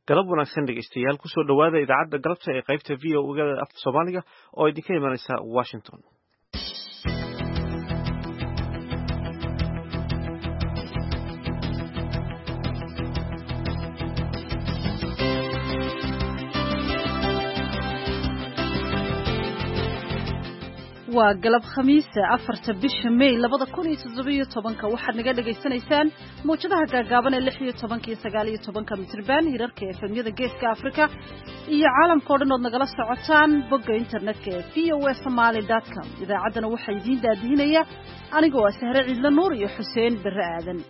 galab wanaagsan dhegeystayaal kusoo dhawaada idaacadda galabta ee qaybta VOA afka Soomaaliga oo idinka imanaysa Washington. waa galab khamiis 4 bisha May 2017 waxaad naga dhageysanaysaan mowjadaha gaagaaban ee 16 iyo 19 mitirban hirarka efemyada geeska Afrika iyo caalamka oo dhan oo nagala socotaan bogga internetka ee voasomali.com. idaacadana waxaa idiin daadihinaya anigoo ah Sahre Ciidla Nuur iyo Xuseen Barre Aadan.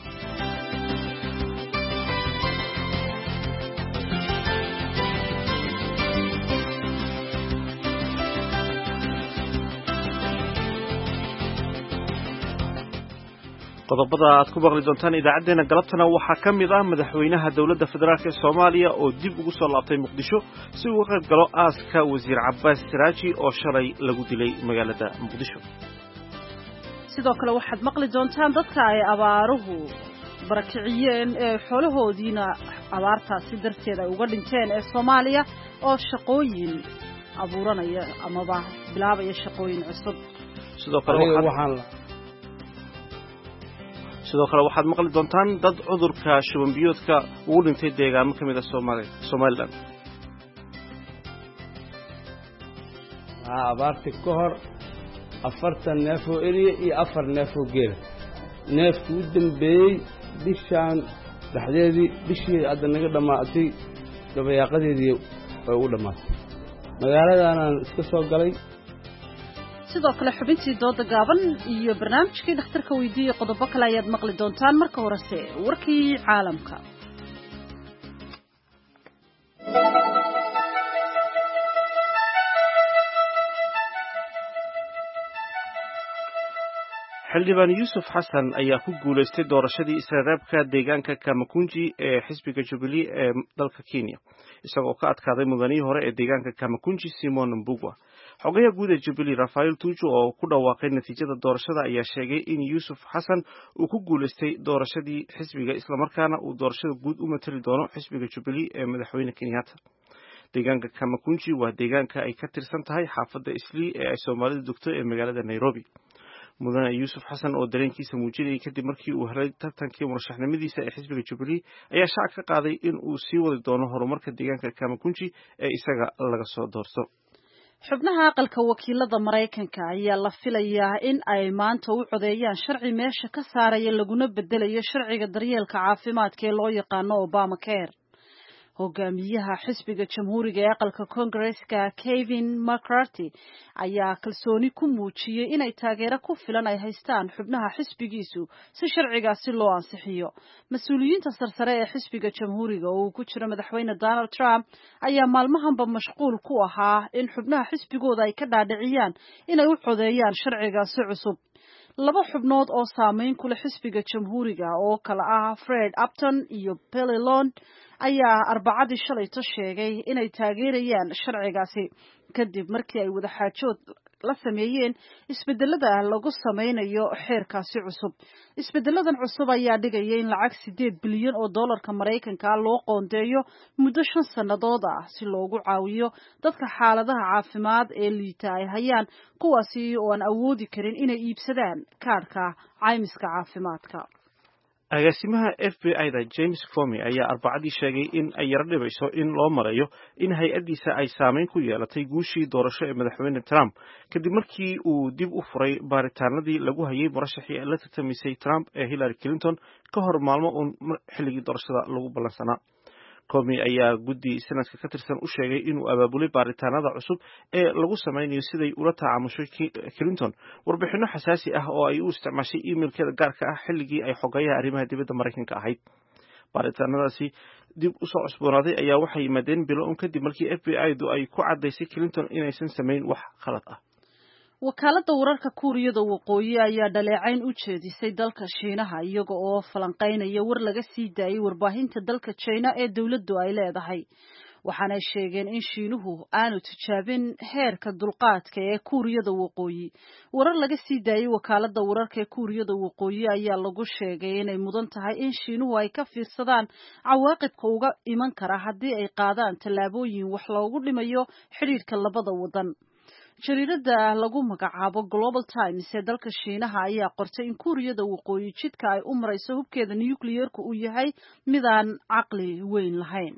qodobada aad ku maqli doontaan idaacadeena galabtana waxaa ka mid ah madaxweynaha dawladda federaalka ee Soomaaliya oo dib ugu soo laabtay Muqdisho si uu uga qayb galo aaska wasiir Cabbaas Siraaji oo shalay lagu dilay magaalada Muqdisho. sidoo kale waxaad maqli doontaan dadka ay abaaruhu barakiciyeen ee xoolahoodiina abaartaasi darteed ay uga dhinteen ee Soomaaliya oo shaqooyin abuuranaya amaba bilaabaya shaqooyin cusub. sidoo kale waxaad maqli doontaan dad cudurka shuban biyoodka ugu dhintay deegaamo ka mid ah Soomaaliland. abaarti ka hor 40 neef oo eriye iyo 4 neef oo geel neefku u dambeeyay bishaan dhaxdeedii bishii hadda naga dhamaatay gabayaaqadeedii way u dhamaatay magaaladaanaan iska soo galay. sidoo kale xubintii dooda gaaban iyo barnaamijkii dhakhtarka weydiiyay qodobo kale ayaad maqli doontaan marka horese warkii caalamka. xildhibaan Yuusuf Xasan ayaa ku guuleystay doorashadii israa'iilka deegaanka Kamakunji ee xisbiga Jubilee ee dalka Kenya isagoo ka adkaaday mudanihii hore ee deegaanka Kamakunji Simon Mbugua. xogayaha guud ee Jubilee Rafael Tuju oo ku dhawaaqay natiijada doorashada ayaa sheegay in Yuusuf Xasan uu ku guuleystay doorashadii xisbiga isla markaana uu doorashada guud u matali doono xisbiga Jubilee ee madaxweyne Kenyatta. deegaanka Kamakunji waa deegaanka ay ka tirsan tahay xaafadda Islii ee ay Soomaalidu degto ee magaalada Nairobi. mudane Yuusuf Xasan oo dareenkiisa muujinayay kadib markii uu helay tartankii murashaxnimadiisa ee xisbiga Jubilee ayaa shaac ka qaaday in uu sii wadi doono horumarka deegaanka Kamakunji ee isaga laga soo doorto. xubnaha aqalka wakiilada Mareykanka ayaa la filayaa in ay maanta u codeeyaan sharci meesha ka saaraya laguna bedelayo sharciga daryeelka caafimaadka ee loo yaqaano Obamacare. hogaamiyaha xisbiga jamhuuriga ee aqalka Congress-ka Kevin McCarthy ayaa kalsooni ku muujiyay inay taageero ku filan ay haystaan xubnaha xisbigiisu si sharcigaasi loo ansixiyo. mas-uuliyiinta sarsare ee xisbiga jamhuuriga oo uu ku jiro madaxweyne Donald Trump ayaa maalmahanba mashquul ku ahaa in xubnaha xisbigooda ay ka dhaadhiciyaan inay u codeeyaan sharcigaasi cusub. laba xubnood oo saameyn ku leh xisbiga jamhuuriga oo kala ah Fred Upton iyo Penny Lund ayaa Arbacadii shalayto sheegay inay taageerayaan sharcigaasi kadib markii ay wada xaajood la sameeyeen isbedelada lagu sameynayo xeerkaasi cusub. isbedeladan cusub ayaa dhigaya in lacag 8 bilyan oo dollarka Mareykanka loo qoondeeyo muddo 5 sanadood ah si loogu caawiyo dadka xaaladaha caafimaad ee liita ay hayaan kuwaasi oo aan awoodi karin inay iibsadaan kaarka caymiska caafimaadka. agaasimaha FBI-da James Comey ayaa Arbacadii sheegay in ay yara dhibayso in loo marayo in hay-adiisa ay saameyn ku yeelatay guushii doorasho ee madaxweyne Trump kadib markii uu dib u furay baaritaanadii lagu hayay murashaxii la tartamisay Trump ee Hillary Clinton ka hor maalmo uun xilligii doorashada lagu ballansanaa. Comey ayaa guddi sanadka ka tirsan u sheegay inuu abaabulay baaritaanada cusub ee lagu sameynayo siday ula tacaamushay Clinton warbixino xasaasi ah oo ay u isticmaashay emailkeeda gaarka ah xilligii ay xogayaha arrimaha dibadda Mareykanka ahayd. baaritaanadaasi dib u soo cusboonaaday ayaa waxay yimaadeen bilo kadib markii FBI-du ay ku cadaysay Clinton inaysan sameyn wax khalad ah. wakaaladda wararka Kuuriyada Waqooyi ayaa dhaleecayn u jeedisay dalka Shiinaha iyaga oo falanqeynaya war laga sii daayay warbaahinta dalka China ee dawladdu ay leedahay. waxaanay sheegeen in Shiinuhu aanu tijaabin heerka dulqaadka ee Kuuriyada Waqooyi. Warar laga sii daayay wakaaladda wararka ee Kuuriyada Waqooyi ayaa lagu sheegay inay mudan tahay in Shiinuhu ay ka fiirsadaan cawaaqibka uga iman kara haddii ay qaadaan tallaabooyin wax loogu dhimayo xiriirka labada wadan. Jariirada lagu magacaabo Global Times ee dalka Shiinaha ayaa qortay in Kuuriyada Waqooyi jidka ay u marayso hubkeeda nuclear-ku uu yahay mid aan caqli weyn lahayn.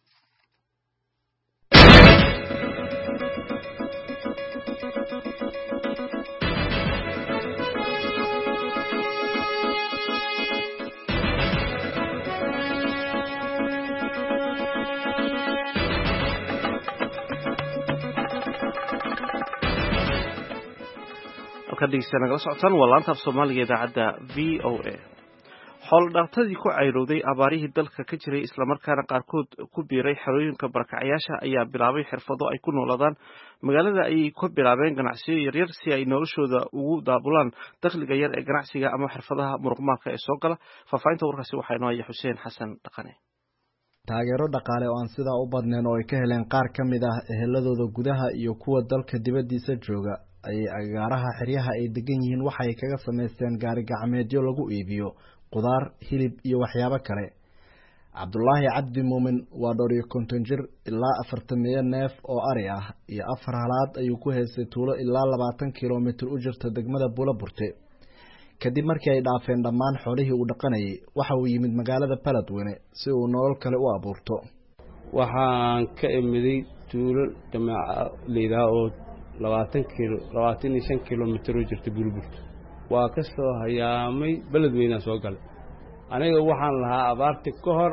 nagala socotaan waa laanta af Soomaaliga idaacadda VOA. Xoolo-dhaqatadii ku cayrowday abaarihii dalka ka jiray isla markaana qaarkood ku biiray xerooyinka barakacayaasha ayaa bilaabay xirfado ay ku noolaadaan. Magaalada ayay ku bilaabeen ganacsiyo yaryar si ay noloshooda ugu daabulaan dakhliga yar ee ganacsiga ama xirfadaha muruqmaalka ee soo gala. Faafahinta warkaasi waxaa inoo haya Xuseen Xasan Dhaqane. taageero dhaqaale oo aan sidaa u badnayn oo ay ka heleen qaar ka mid ah eheladooda gudaha iyo kuwa dalka dibaddiisa jooga ayay agaaraha xeryaha ay degan yihiin waxay kaga samaysteen gaari gacmeedyo lagu iibiyo qudaar, hilib iyo waxyaabo kale. Cabdullaahi Cabdi Muumin waa 50 jir ilaa 40 neef oo ari ah iyo 4 halaad ayuu ku haystay tuulo ilaa 20 kiiloomitir u jirta degmada Buulaburte. kadib markii ay dhaafeen dhammaan xoolihii uu dhaqanayay waxa uu yimid magaalada Beledweyne si uu nolol kale u abuurto. waxaan ka imiday tuulo jamaaca leedahay oo 25 kiiloomitir u jirta Buulaburte. waa ka soo hayaamay Beledweyne soo galay. aniga waxaan lahaa abaarti ka hor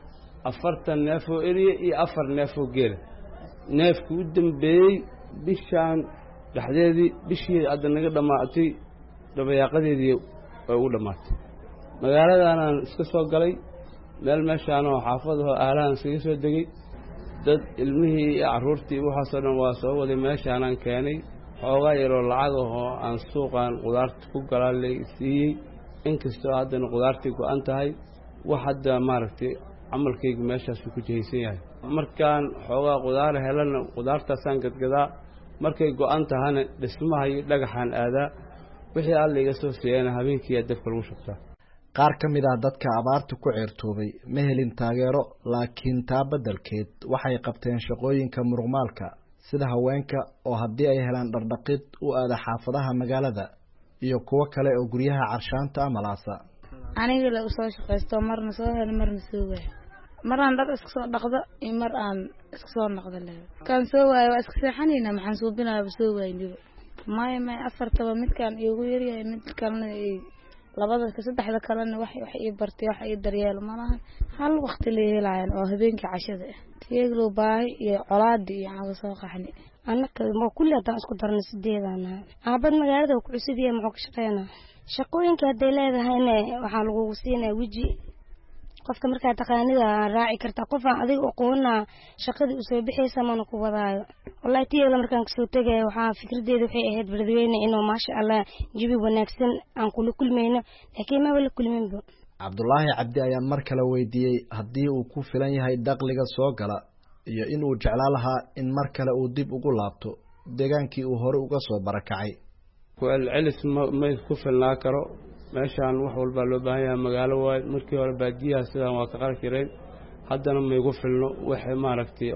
40 neef oo eriye iyo 4 neef oo geel. neefku u dambeeyay bishaan dhaxdeedii bishii hadda naga dhamaatay dabayaaqadeedii way u dhamaatay. magaaladaanaan iska soo galay meel meeshaan oo xaafadaha aalahan iskaga soo degay. dad ilmihii iyo carruurtii waxaasoo dhan waa soo waday meeshaanaan keenay. xoogaa yaroo lacag ahoo aan suuqaan qudaarta ku galaalay siiyey. inkastoo haddana qudaartii go-an tahay wax hadda maaragtay camalkaygu meeshaasuu ku jihaysan yahay. markaan xoogaa qudaar helana qudaartaasaan gadgadaa. markay go-an tahana dhismaha iyo dhagaxaan aadaa. wixii alla iga soo siiyana habeenkii dabka lagu shubtaa. qaar ka mid ah dadka abaarta ku ceertoobay ma helin taageero laakiin taa beddelkeed waxay qabteen shaqooyinka muruqmaalka sida haweenka oo haddii ay helaan dhardhaqid u aada xaafadaha magaalada iyo kuwo kale oo guryaha carshaanta amalaasa. aniga la soo shaqeysto marna soo hel marna soo waay. maraan dhar iska soo dhaqdo iyo mar aan iska soo noqdo leeyahay. kan soo waay waa iska seexanayna maxaan soo binaaba soo waayniba. may afartaba midkaan iigu yaryahay mid kalena labada ka saddexda kalena wax ii bartay wax ii daryeel malahan. hal waqti la helayaan oo habeenkii cashada ah. tiyaaglo baahi iyo colaadi iyo aan soo qaxni. annaka ma kulli hadaan isku darnay 8 aabad magaalada ku cusubiyay muxuu ka shaqeynaa shaqooyinka haday leedahayna waxa lagu siinaa wiji qofka markaa taqaanida raaci karta qof aan adiga aqoona shaqadii u soo bixaysa mana ku wadaayo. wallahi tiyaagla markaan kasoo tagay waxa fikradeedu waxay ahayd Beledweyne inuu maasha Allah jibi wanaagsan aan kula kulmayno laakiin ma wala kulminba. Cabdullaahi Cabdi ayaan mar kale weydiiyay haddii uu ku filan yahay dakhliga soo gala iyo inuu jeclaan lahaa in mar kale uu dib ugu laabto deegaankii uu hore uga soo barakacay. celis ma ku filnaa karo. meeshaan wax walba loo baahan yahay magaalo waay. markii hore baadiyaha sidaan waa ka qari jireen. haddana ma igu filno waxa maaragtay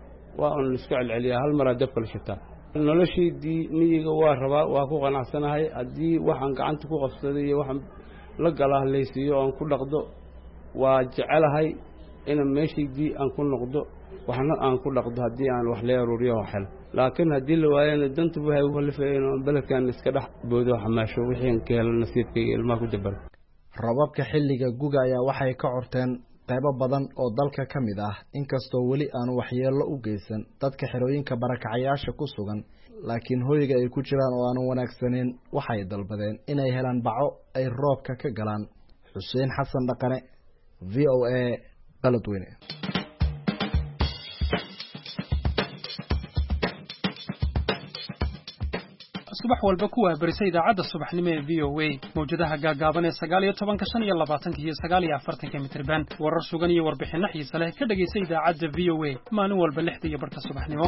on isku celceliyaa hal mar dabka la shitaa. noloshiidii miyiga waa rabaa waa ku qanacsanahay. haddii waxaan gacanta ku qabsaday iyo waxaan la galaa leysiyo aan ku dhaqdo waa jecelahay in meeshii aan ku noqdo waxna aan ku dhaqdo haddii aan wax la ururiyo xal. laakiin haddii la waayana dantu waxay u halfayeen oo beledkan iska dhax boodo xamaasho wixii ka helay nasiibkayga ilmaha ku dabar. Rababka xilliga guga ayaa waxay ka corteen qaybo badan oo dalka ka mid ah inkastoo wali aan waxyeello u geysan dadka xerooyinka barakacayaasha ku sugan laakiin hoyga ay ku jiraan oo aan wanaagsaneyn waxay dalbadeen inay helaan baco ay roobka ka galaan. Xuseen Xasan Dhaqane VOA Beledweyne. subax walba ku waabarisa idaacadda subaxnimo ee VOA mawjadaha gaagaaban ee 19 iyo 20 iyo 49 mitirban warar sugan iyo warbixino xiiso leh ka dhageysa idaacadda VOA maalin walba 6 iyo barka subaxnimo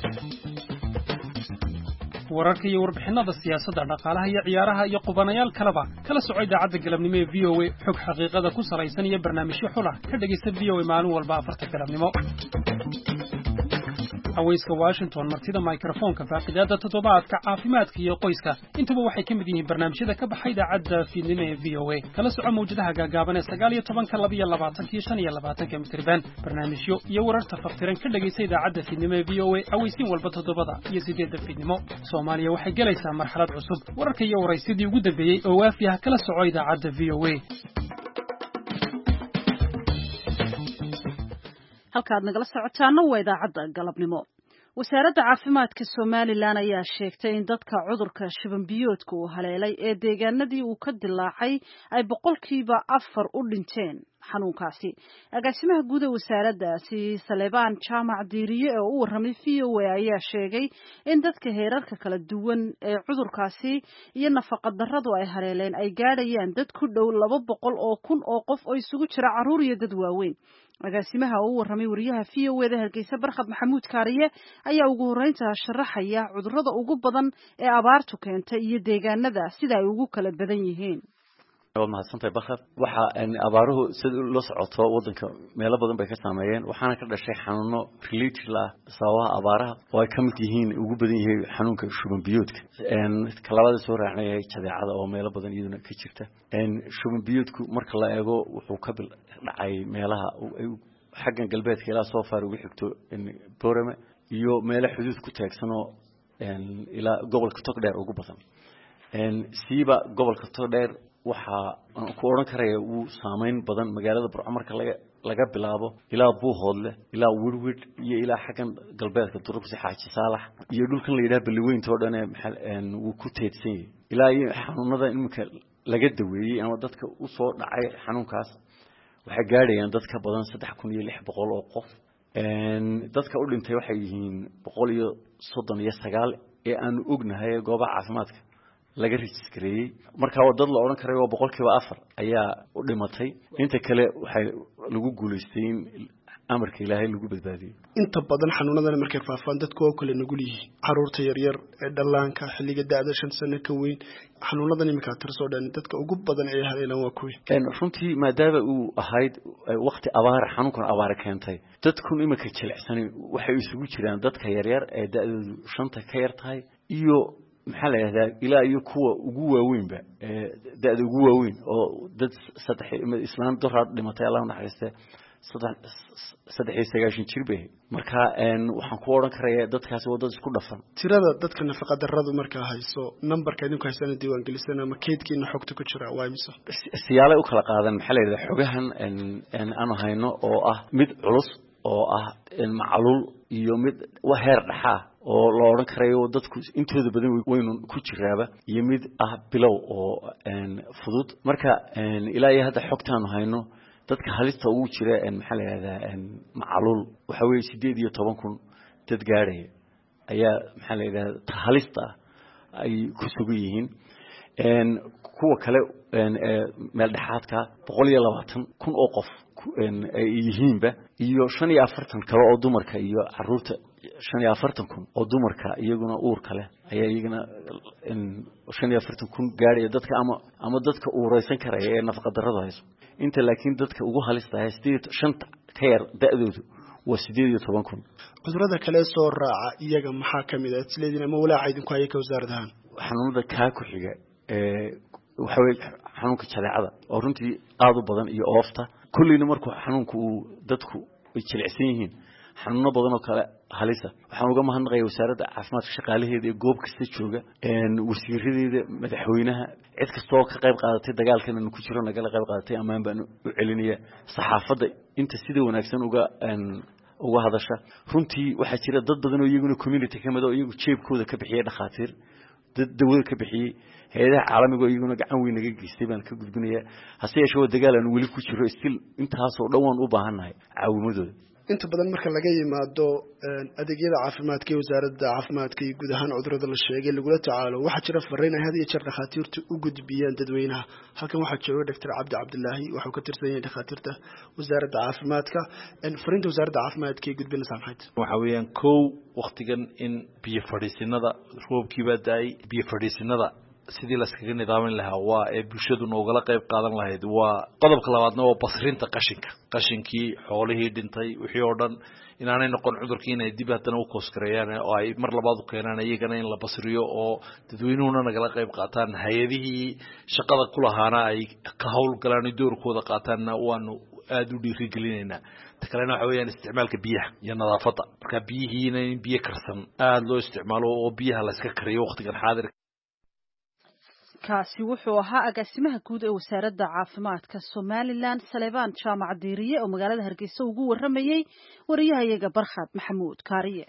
wararka iyo warbixinada siyaasadda dhaqaalaha iyo ciyaaraha iyo qubanayaal kaleba kala soco idaacadda galabnimo ee VOA xog xaqiiqada ku salaysan iyo barnaamijyo xul ah ka dhageysa VOA maalin walba 4 galabnimo hawayska Washington martida microphone-ka faaqidaada toddobaadka caafimaadka iyo qoyska intuba waxay ka mid yihiin barnaamijyada ka baxay idaacadda fiidnimo ee VOA kala soco mawjadaha gaagaaban ee 19 iyo 25 mitirban barnaamijyo iyo wararka faftiran ka dhageysa idaacadda fiidnimo ee VOA hawaysiin walba 7 iyo 8 fiidnimo Soomaaliya waxay galaysaa marxalad cusub wararka iyo waraysidii ugu dambeeyay oo waafiya kala soco idaacadda VOA halkaad nagala socotaana waa idaacadda galabnimo wasaaradda caafimaadka Soomaaliland ayaa sheegtay in dadka cudurka shuban biyoodka uu haleelay ee deegaanadii uu ka dilaacay ay 4% u dhinteen xanuunkaasi agaasimaha guud ee wasaaraddaasi Salebaan Jaamac Diiriye oo u warramay VOA ayaa sheegay in dadka heerarka kala duwan ee cudurkaasi iyo nafaqa darradu ay haleeleen ay gaadhayaan dad ku dhow 200 oo kun oo qof oo isugu jira carruur iyo dad waaweyn agaasimaha oo u warramay wariyaha VOA Hargeysa Barxad Maxamuud Kaariye ayaa ugu horeynta sharaxaya cudurrada ugu badan ee abaartu keentay iyo deegaanada sida ay ugu kala badan yihiin mahadsantahay Barxad waxa abaaruhu sida loo socoto wadanka meelo badan bay ka saameeyeen waxaana ka dhashay xanuuno related la sawaha abaaraha oo ay ka mid yihiin ugu badan yahay xanuunka shuban biyoodka kalabada soo raacnay jadeecada oo meelo badan iyaduna ka jirta shuban biyoodku marka la eego wuxuu ka dhacay meelaha xaggan galbeedka ilaa soo faar ugu xigto Boorama iyo meelo xuduud ku taagsanoo ilaa gobolka Togdheer ugu badan siiba gobolka Togdheer waxa ku oran karaya uu saameyn badan magaalada Burco marka laga bilaabo ilaa Buuhoodle ilaa Wirwid iyo ilaa xagan galbeedka Durugsi Xaaji Saalax iyo dhulkan la yiraahdo Baliweynta oo dhan uu ku teedsan yahay ilaa xanuunada imika laga daweeyay ama dadka u soo dhacay xanuunkaas waxa gaarayaan dadka badan 3600 oo qof dadka u dhintay waxay yihiin 139 ee aan ognahay goobaha caafimaadka laga registreyay marka dad la oran karay oo 4% ayaa u dhimatay inta kale waxay lagu guuleystay amarka Ilaahay lagu badbaadiyay inta badan xanuunadan markay faafaan dadku oo kale nugul yihiin caruurta yar yar ee dhalaanka xilliga da'da 5 sano ka weyn xanuunadan imika tirso dhan dadka ugu badan ee haleelan waa kuwi runtii maadaama uu ahayd waqti abaar xanuunkan abaar keentay dadku imika jilicsan waxay isugu jiraan dadka yar yar ee da'doodu 5 ka yar tahay iyo maxaa la yiraahdaa ilaa iyo kuwa ugu waaweynba da'da ugu waaweyn oo dad saddex islaan dooraad dhimatay Allah naxariiste 3 jir bay marka waxaan ku oran karayaa dadkaasi wadada isku dhafan tirada dadka nafaqa darradu marka hayso numberka idinku haysan diiwaan gelisan ama keedkiina xogta ku jira waa imisa siyaale u kala qaadan maxaa la yiraahdaa xogahan aan hayno oo ah mid culus oo ah macluul iyo mid heer dhaxa oo la oran karayo dadku intooda badan waynu ku jiraaba iyo mid ah bilow oo fudud marka ilaa iyo hadda xogtaan hayno dadka halista ugu jira maxaa la yiraahdaa macluul waxa weey 18,000 dad gaaray ayaa maxaa la yiraahdaa halista ay ku sugan yihiin kuwa kale meel dhaxaadka 120,000 oo qof ay yihiinba iyo 45 kale oo dumarka iyo caruurta 45,000 oo dumarka iyaguna uur kale ayaa iyaguna 45,000 gaaray dadka ama dadka uuraysan karaya ee nafaqa darrada hayso inta laakiin dadka ugu halista ah 5 ka yar da'doodu waa 18,000 cudurada kale soo raaca iyaga maxaa kamid ah isleedina ma walaaca idinku ay ka wasaaradahan xanuunada ka ku xiga waxa weey xanuunka jadeecada oo runtii aad u badan iyo oofta kullina markuu xanuunku dadku ay jilicsan yihiin xanuuno badan oo kale halisa waxaan uga mahadnaqayaa wasaaradda caafimaadka shaqaalaheeda ee goob kasta jooga wasiiradeeda madaxweynaha cid kasta oo ka qayb qaadatay dagaalkan inuu ku jiro naga qayb qaadatay amaan baan u celinaya saxaafadda inta sida wanaagsan uga hadasha runtii waxa jira dad badan oo iyaguna community kamid oo iyagu jeebkooda ka bixiyay dhaqaatiir dad dawada ka bixiyay hay'adaha caalamiga oo iyaguna gacan weyn naga geystay baan ka gudbinayaa hase yeeshee dagaal aan wali ku jiro still intaas oo dhawaan u baahanahay caawimadooda inta badan marka laga yimaado adeegyada caafimaadka ee wasaaradda caafimaadka iyo guud ahaan cudurrada la sheegay lagula tacaalo waxaa jira fariin ay had iyo jeer dhakhaatiirtu u gudbiyaan dadweynaha halkan waxaa jooga doctor cabdi cabdilaahi waxuu ka tirsan yahay dhakhaatiirta wasaaradda caafimaadka fariinta wasaaradda caafimaadka ee gudbinaysaa maxay waxa weeyaan kow waqtigan in biyo fadhiisinada roobkiibaa da-ay biyo fadhiisinada sidii laskaga nidaamin lahaa waa ee bulshadu noogala qayb qaadan lahayd waa qodobka labaadna waa basrinta qashinkii xoolihii dhintay wixii oo dhan inaanay noqon cudurkii inay dib haddana u koosgareeyaan oo ay mar labaad u keenaan iyagana in la basriyo oo dadweynuhuna nagala qayb qaataan hay-adihii shaqada ku lahaana ay ka howlgalaan doorkooda qaataanna waanu aada u dhiirigelinaynaa ta kalena waxa weeyaan isticmaalka biyaha iyo nadaafadda marka biyihiina in biyo karsan aada loo isticmaalo oo biyaha la iska kariyo waqtigan xaadir kaasi wuxuu ahaa agaasimaha guud ee wasaaradda caafimaadka Somaliland Salebaan Jaamac Diiriye oo magaalada Hargeysa ugu waramayay wariyahayaga Barkhad Maxamuud Kaariye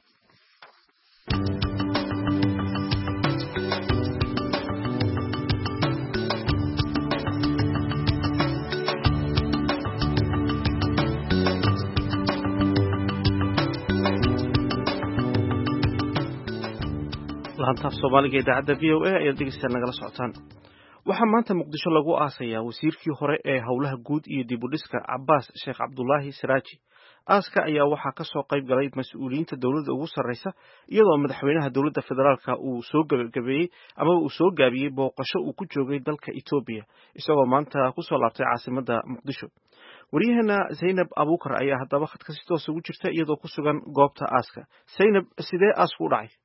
laantaaf Soomaaliga idaacadda VOA ayaa dhegeysta nagala socotaan waxaa maanta Muqdisho lagu aasayaa wasiirkii hore ee howlaha guud iyo dib u dhiska Cabbaas Sheekh Cabdullaahi Siraaji aaska ayaa waxaa ka soo qayb galay mas'uuliyiinta dawladda ugu sarreysa iyadoo madaxweynaha dawladda federaalka uu soo gabagabeyey ama uu soo gaabiyey booqasho uu ku joogay dalka Itoobiya isagoo maanta ku soo laabtay caasimadda Muqdisho wariyahana Zainab Abuukar ayaa haddaba khadka si toos ugu jirta iyadoo ku sugan goobta aaska Zainab sidee aasku u dhacay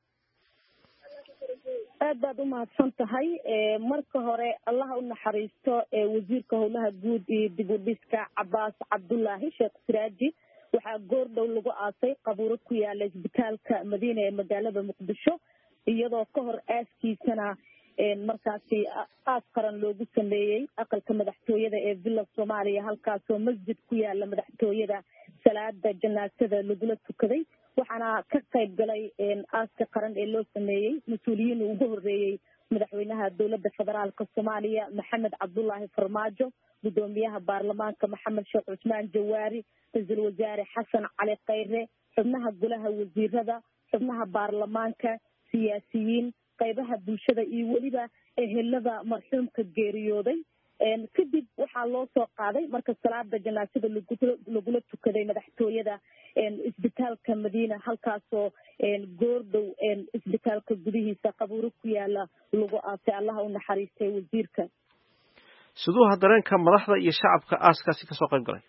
aad baad u mahadsan tahay marka hore allaha u naxariisto wasiirka howlaha guud iyo dib u dhiska Cabbaas Cabdullaahi Sheekh Siraaji waxaa goor dhow lagu aasay qabuuro ku yaala isbitaalka Madiina ee magaalada Muqdisho iyadoo ka hor aaskiisana markaasi aas qaran loogu sameeyey aqalka madaxtooyada ee Villa Soomaaliya halkaasoo masjid ku yaala madaxtooyada salaada janaasada lagula tukaday waxaana ka qayb galay aaska qaran ee loo sameeyey mas-uuliyiin ugu horeeyey madaxweynaha dowladda federaalka Soomaaliya Maxamed Cabdullaahi Farmaajo gudoomiyaha baarlamaanka Maxamed Sheekh Cusmaan Jawaari ra'iisul wasaare Xasan Cali Khayre xubnaha golaha wasiirada xubnaha baarlamaanka siyaasiyiin qaybaha bulshada iyo weliba ehelada marxuumka geeriyooday kadib waxaa loo soo qaaday marka salaada janaasada lagula tukaday madaxtooyada isbitaalka Madiina halkaasoo goordhow isbitaalka gudihiisa qabuuro ku yaala lagu aasay allaha u naxariistay wasiirka sidoo dareenka madaxda iyo shacabka aaskaasi ka soo qayb galay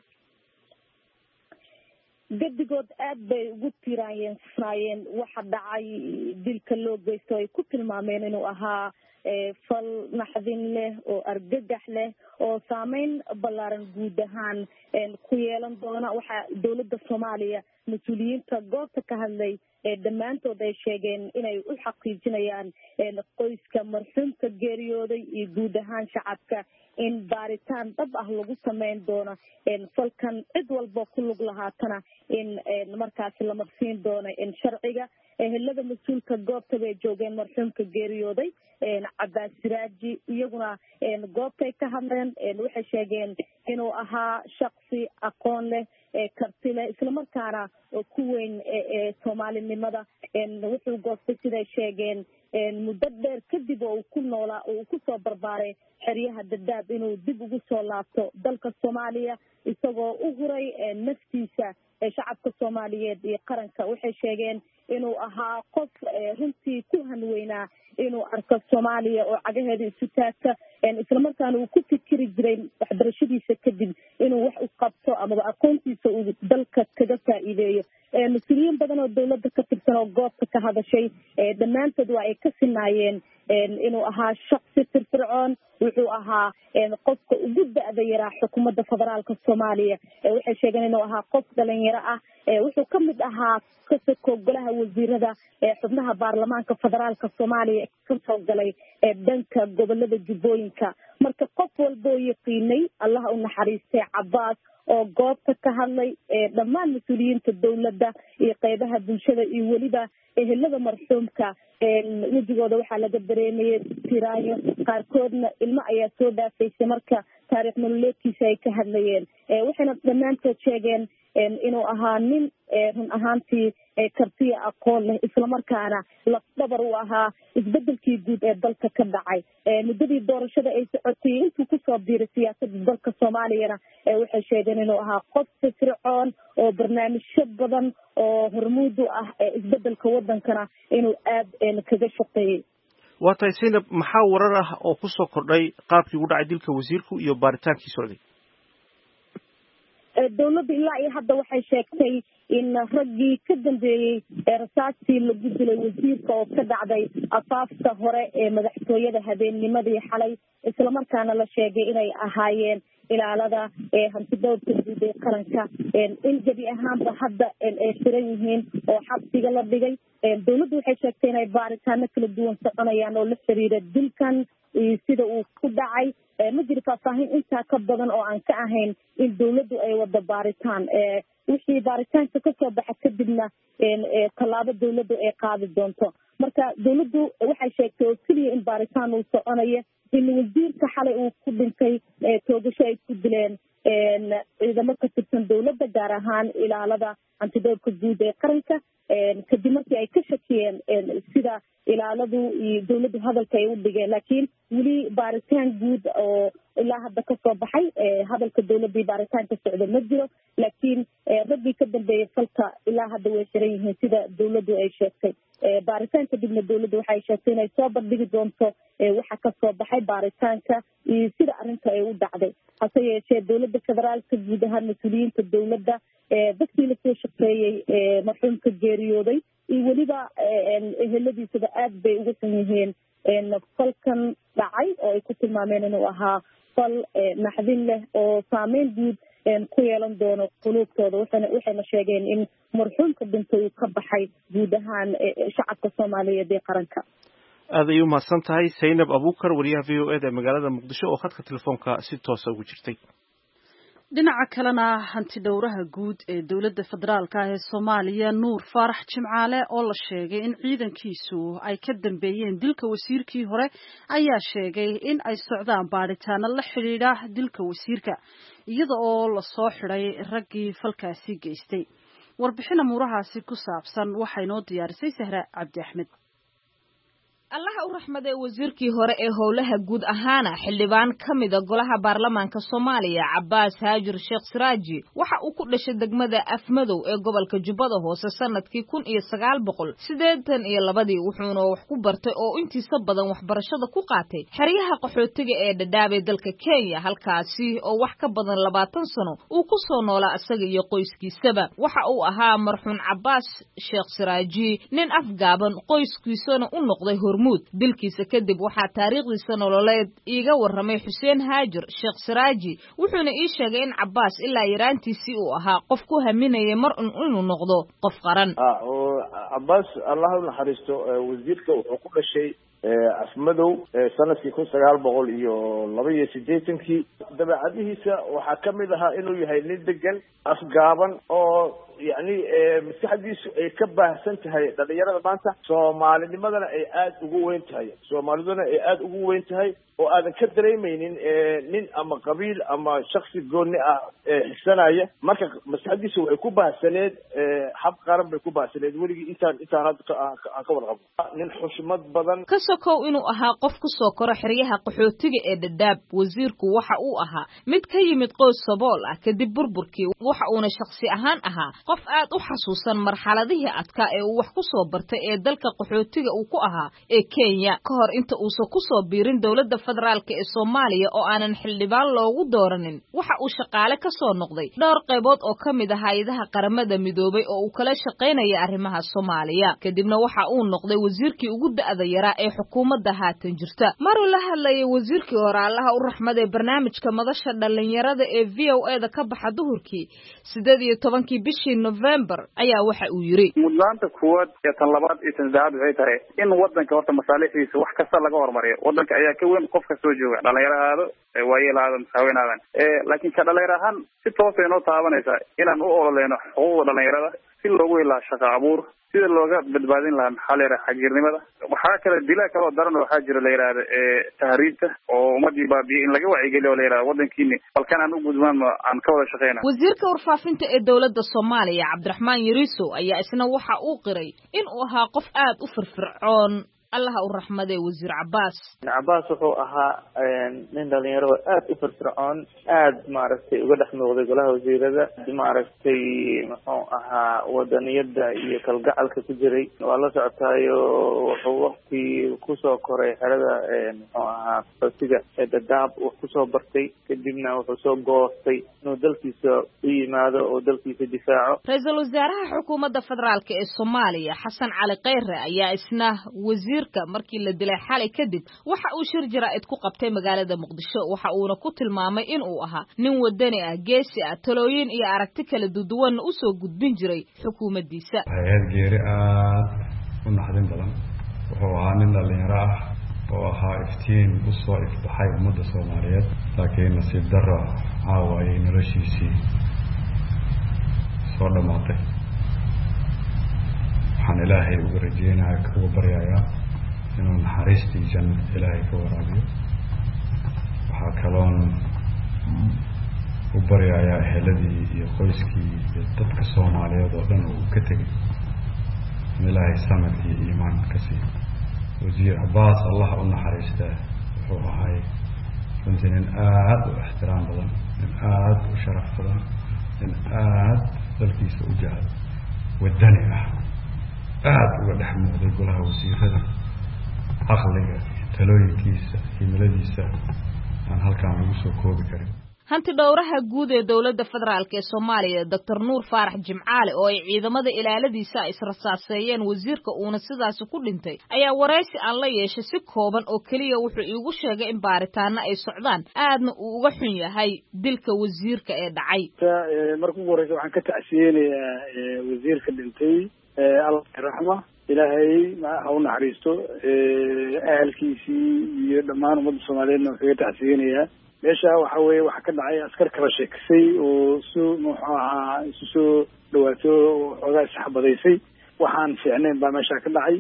gabdigood aad bay ugu tiiraayeen waxa dhacay dilka loo geysto ay ku tilmaameen inuu ahaa fal naxdin leh oo argagax leh oo saameyn ballaaran guud ahaan ku yeelan doona waxaa dowladda Soomaaliya mas-uuliyiinta goobta ka hadlay dhammaantood ay sheegeen inay u xaqiijinayaan qoyska marxuumka geeriyooday iyo guud ahaan shacabka in baaritaan dhab ah lagu sameyn doono falkan cid walba ku lug lahaatana in markaasi la marsiin doono sharciga ehelada mas-uulka goobta bay joogeen marxuumka geeriyooday Cabbaas Siraaji iyaguna goobtay ka hadleen waxay sheegeen inuu ahaa shakhsi aqoon leh karti leh isla markaana ku weyn Soomaalinimada wuxuu goostay siday sheegeen muddo dheer kadib oo uu ku noolaa oo uu ku soo barbaaray xeryaha Dadaab inuu dib ugu soo laabto dalka Soomaaliya isagoo u huray naftiisa shacabka Soomaaliyeed iyo qaranka waxay sheegeen inuu ahaa qof runtii ku hanweynaa inuu arko Soomaaliya oo cagaheeda isu taagta isla markaana uu ku fikiri jiray waxbarashadiisa kadib inuu wax u qabto ama aqoontiisa uu dalka kaga faa'iideeyo mas-uuliyiin badan oo dowladda ka tirsan oo goobta ka hadashay dhammaantood waa ay ka sinaayeen inuu ahaa shakhsi firfircoon wuxuu ahaa qofka ugu da'da yaraa xukuumadda federaalka Soomaaliya waxay sheegeen inuu ahaa qof dhalinyaro ah wuxuu ka mid ahaa kasoo golaha wasiirada xubnaha baarlamaanka federaalka Soomaaliya ka soo galay dhanka gobolada Jubbooyinka marka qof walba oo yaqiinay allaha u naxariistay Cabbaas oo goobta ka hadlay dhammaan mas-uuliyiinta dowladda iyo qaybaha bulshada iyo weliba ehelada marxuumka wejigooda waxaa laga dareemayay tiraayo qaarkoodna ilmo ayaa soo dhaafaysay marka taariikh nololeedkiisa ay ka hadlayeen waxayna dhammaantood sheegeen inuu ahaa nin run ahaantii kartiya aqoon leh islamarkaana lafdhabar u ahaa isbedelkii guud ee dalka ka dhacay muddadii doorashada ay socotay intuu kusoo biiray siyaasadda dalka soomaaliyana waxay sheegeen inuu ahaa qof firfircoon oo barnaamijyo badan oo hormuud u ah isbedelka wadankana inuu aad kaga shaqeeyey. waa tahay Zainab, maxaa warar ah oo kusoo kordhay qaabkii ugu dhacay dilka wasiirku iyo baaritaankii socday? dawladda ilaa iyo hadda waxay sheegtay in raggii ka dambeeyey rasaastii lagu dilay wasiirka oo ka dhacday afaafta hore ee madaxtooyada habeennimadii xalay islamarkaana la sheegay inay ahaayeen ilaalada hantidowrka guud ee qaranka in gebi ahaanba hadda ay xiran yihiin oo xabsiga la dhigay. dawladdu waxay sheegtay inay baaritaano kala duwan soconayaan oo la xiriira dilkan sida uu ku dhacay. ma jiro faahfaahin intaa ka badan oo aan ka ahayn in dawladdu ay wada baaritaan wixii baaritaanka kasoo baxa kadibna tallaabo dawladdu ay qaadi doonto. marka dawladdu waxay sheegtay oo keliya in baaritaan uu soconayo in wasiirka xalay uu ku dhintay toogasho ay ku dileen ciidamo ka tirsan dawladda gaar ahaan ilaalada hantidowrka guud ee qaranka kadib markii ay ka shakiyeen sida ilaaladu iyo dawladdu hadalka ay u dhigeen laakiin weli baaritaan guud oo ilaa hadda kasoo baxay hadalka dawladdii baaritaanka socda ma jiro laakiin raggii ka dambeeyay falka ilaa hadda way xiran yihiin sida dawladdu ay sheegtay. baaritaan kadibna dawladdu waxay sheegtay inay soo bandhigi doonto waxa kasoo baxay baaritaanka iyo sida arrinta ay u dhacday. hase yeeshee dawladda federaalka guud ahaan mas-uuliyiinta dawladda dadkii lasoo shaqeeyey marxuumka geeriyooday iyo weliba eheladiisaba aad bay uga san yihiin falkan dhacay oo ay ku tilmaameen inuu ahaa fal naxdin leh oo saameyn guud ku yeelan doono quluubtooda waxayna sheegeen in marxuumka dhintay uu ka baxay guud ahaan shacabka soomaaliyeed ee qaranka. aad ayay umahadsan tahay Zainab Abuukar, wariyaha VOA ee magaalada Muqdisho oo khadka telefoonka si toos ah ugu jirtay. dhinaca kalena hanti dhowraha guud ee dowladda federaalka ah ee Soomaaliya Nuur Faarax Jimcaale oo la sheegay in ciidankiisu ay ka dambeeyeen dilka wasiirkii hore ayaa sheegay in ay socdaan baaritaano la xiriira dilka wasiirka iyada oo la soo xiray raggii falkaasi geystay. warbixin amuurahaasi ku saabsan waxay noo diyaarisay Sahra Cabdi Axmed. allaha u raxmaday wasiirkii hore ee howlaha guud ahaana xildhibaan ka mida golaha baarlamaanka Soomaaliya Cabbaas Haajir Sheekh Siraaji waxa uu ku dhashay degmada Afmadow ee gobolka Jubbada Hoose sanadkii 1982 wuxuuna wax ku bartay oo intiisa badan waxbarashada ku qaatay xeryaha qaxootiga ee Dadaab ee dalka Kenya halkaasi oo wax ka badan 20 sano uu ku soo noolaa asaga iyo qoyskiisaba. waxa uu ahaa marxuun Cabbaas Sheekh Siraaji nin afgaaban qoyskiisana u noqday dilkiisa kadib waxaa taariikhdiisa nololeed iiga warramay Xuseen Haajir Sheekh Siraaji wuxuuna ii sheegay in Cabbaas ilaa yaraantiisii uu ahaa qof ku haminaya mar inuu noqdo qof qaran. Cabbaas Allah u naxariisto wasiirka wuxuu ku dhashay Afmadow sanadkii 1982 dabeecadihiisa waxaa ka mid ahaa inuu yahay nin degan afgaaban oo يعني مساحديسو ay ka baahsan tahay dhalinyarada maanta Soomaalinimadana ay aad ugu weyn tahay Soomaaliduna ay aad ugu weyn tahay oo aadan ka dareemaynin nin ama qabiil ama shakhsi gooni ah xisanaya marka mas'adiisu way ku baahsaneed hab qaran bay ku baahsaneed waligi intaan hadda ka warqabo nin xushmad badan ka sokow inuu ahaa qof ku soo koro xeryaha qaxootiga ee Dadaab wasiirku waxa uu ahaa mid ka yimid qoys sabool ah kadib burburkii waxa uuna shakhsi ahaan ahaa qof aad u xasuusan marxaladihii adkaa ee uu wax ku soo bartay ee dalka qaxootiga uu ku ahaa ee Kenya ka hor inta uu ku soo biirin dawladda federaalka ee Soomaaliya oo aanan xildhibaan loogu dooranin waxa uu shaqaale ka soo noqday dhowr qaybood oo kamid ah hay'adaha qaramada midoobay oo uu kala shaqeynaya arrimaha Soomaaliya kadibna waxa uu noqday wasiirkii ugu da'da yaraa ee xukuumadda haatan jirta maruu la hadlayay wasiirkii hore Allaha u raxmaday barnaamijka madasha dhalinyarada ee VOA-da ka baxa duhurkii 18 bishii November ayaa waxa uu yiri mudnaanta kuwad ee tan labaad iyo tan saddexaad waxay tahay in wadanka horta masaalixiisa wax kasta laga hormariyo wadanka ayaa ka weyn qof ka soo jooga dhalinyarada waayelaadan haweenadan laakiin ka dhalinyarahan si toos ah inoo taabanaysa inaan u ololeeno xuquuqda dhalinyarada si loogu helaa shaqo abuur sida looga badbaadin lahaa maxaa la yidhaha xagjirnimada. waxaa kale dilaa kaloo daran waxaa jira la yidhahda tahriibta oo ummadii baabiye in laga wacyigeliyo oo la yidhahda waddankiini balkan aan u gudbaan aan ka wada shaqeyna. wasiirka warfaafinta ee dowladda Soomaaliya Cabdiraxmaan Yariso ayaa isna waxa uu qiray in uu ahaa qof aad u firfircoon الله الرحمة وزير عباس wuxuu ahaa nin dhalinyaro aad u firfircoon aad maaragtay uga dhex muuqday golaha wasiirada maaragtay muxuu ahaa wadaniyada iyo kalgacalka ku jiray waa la socotaayo wuxuu waqti ku soo koray xerada muxuu ahaa fasiga dadaab uu ku soo bartay kadibna wuxuu soo goostay inuu dalkiisa u yimaado oo dalkiisa difaaco. Ra'iisul Wasaaraha Xukuumadda Federaalka ee Soomaaliya Xasan Cali Kheyre ayaa isna wasiir markii la dilay xalay kadib waxa uu shir jaraa'id ku qabtay magaalada Muqdisho waxa uuna ku tilmaamay in uu ahaa nin wadani ah geesi ah talooyin iyo aragti kala duwan u soo gudbin jiray xukuumaddiisa. hay'ad geeri aad u naxdin badan wuxuu ahaa nin dhalinyaro ah oo ahaa iftiin u soo ifbaxay ummadda Soomaaliyeed laakiin nasiib darro caawa ay noloshiisii soo dhamaatay. waxaan ilaahay ugu rajeynayaa ugu baryayaa inuu naxariistiisa ilaahay ka waraabiyo. waxaa kaloon u baryayaa eheladii iyo qoyskii iyo dadka Soomaaliyeed oo dhan uu ka tegay in ilaahay samad iyo iimaan ka siiyo. wasiir Cabbaas Allah u naxariistaa wuxuu ahay runtii nin aad u ixtiraam badan nin aad u sharaf badan nin aad dalkiisa u jecel wadani ah aad uga dhex muuqday golaha wasiirada aqliga talooyinkiisa himiladiisa aan halkaan lagu soo koobi karin. hanti dhowraha guud ee dowladda federaalka ee Soomaaliya Dr. Nuur Faarax Jimcaale oo ay ciidamada ilaaladiisa israsaaseeyeen wasiirka uuna sidaas ku dhintay ayaa wareysi aan la yeeshay si kooban oo kaliya wuxuu iigu sheegay in baaritaano ay socdaan aadna uu uga xun yahay dilka wasiirka ee dhacay. markii ugu horreysay waxaan ka tacsiyeenayaa wasiirka dhintay Allah raxma ilaahay ha u naxariisto ahalkiisii iyo dhammaan ummadda Soomaaliyeedna kaga tacsiyeenayaa. meesha waxa weeye waxa ka dhacay askar kala sheeksay oo muxuu ahaa isu soo dhawaato xogaa saxbadaysay waxaan fiicnayn baa meesha ka dhacay.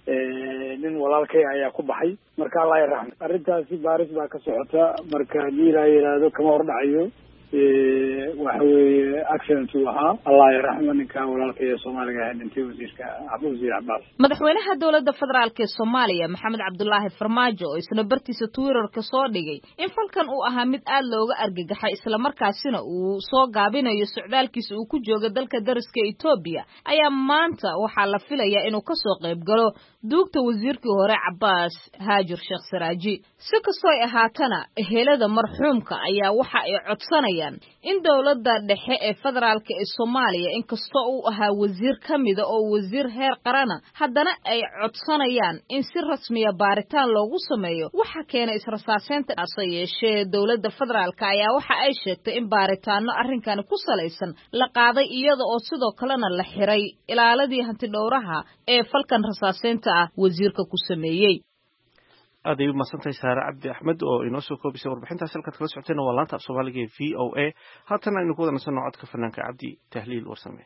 nin walaalkay ayaa ku baxay marka Allah ya raxmo arrintaasi baaris baa ka socota marka hadii la yiraahdo kama hor dhacayo waxa weeye accident uu ahaa Allah ya raxmo ninka walaalkay Soomaaliga ah dhintay wasiirka Wasiir Cabbaas. madaxweynaha dowladda federaalka ee Soomaaliya Maxamed Cabdullaahi Farmaajo oo isna bartiisa Twitter ka soo dhigay in falkan uu ahaa mid aad looga argagaxay isla markaasina uu soo gaabinayo socdaalkiisa uu ku jooga dalka dariska Itoobiya ayaa maanta waxa la filayaa inuu ka soo qayb galo duugta wasiirkii hore Cabbaas Haajir Sheekh Saraaji. si kastoo ay ahaatana ehelada marxuumka ayaa waxa ay codsanayaan in dowladda dhexe ee federaalka ee Soomaaliya inkastoo uu ahaa wasiir kamida oo wasiir heer qarana haddana ay codsanayaan in si rasmi ah baaritaan loogu sameeyo waxa keenay israsaaseynta yeeshee dowladda federaalka ayaa waxa ay sheegtay in baaritaano arrinkan ku salaysan la qaaday iyada oo sidoo kalena la xiray ilaaladii hanti dhowraha ee falkan rasaaseynta ah wasiirka ku sameeyay. aad ay u mahadsantahay Saare Cabdi Axmed oo inoo soo koobisay warbixintaas halkaad kala socoteen waa laanta Soomaaliga ee VOA. haatan aynu ku wada nasanno codka fanaanka Cabdi Tahliil Warsame.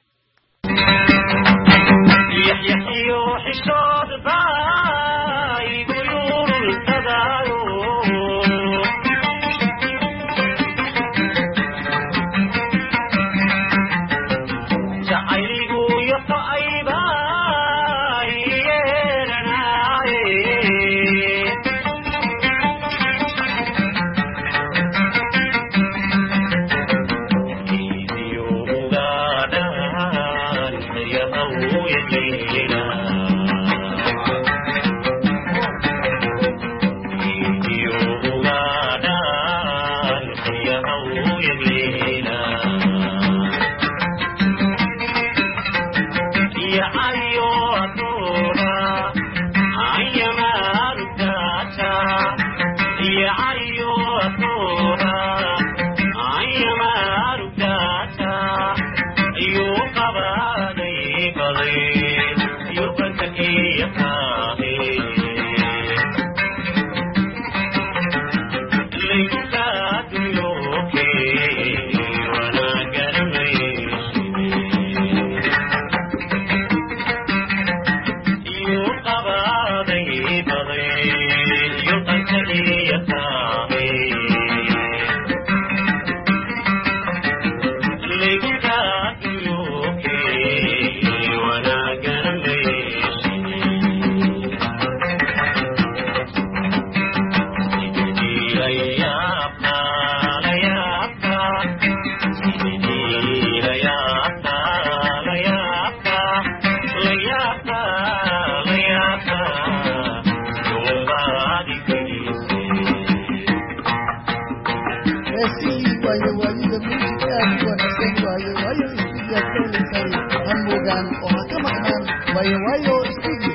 heesihii waayo waayida muusigaadi wanaagsan waayo waayo istuudiyaad ka helaysay ha moogaan oo ha ka maqnaan waayo waayo istuudiyo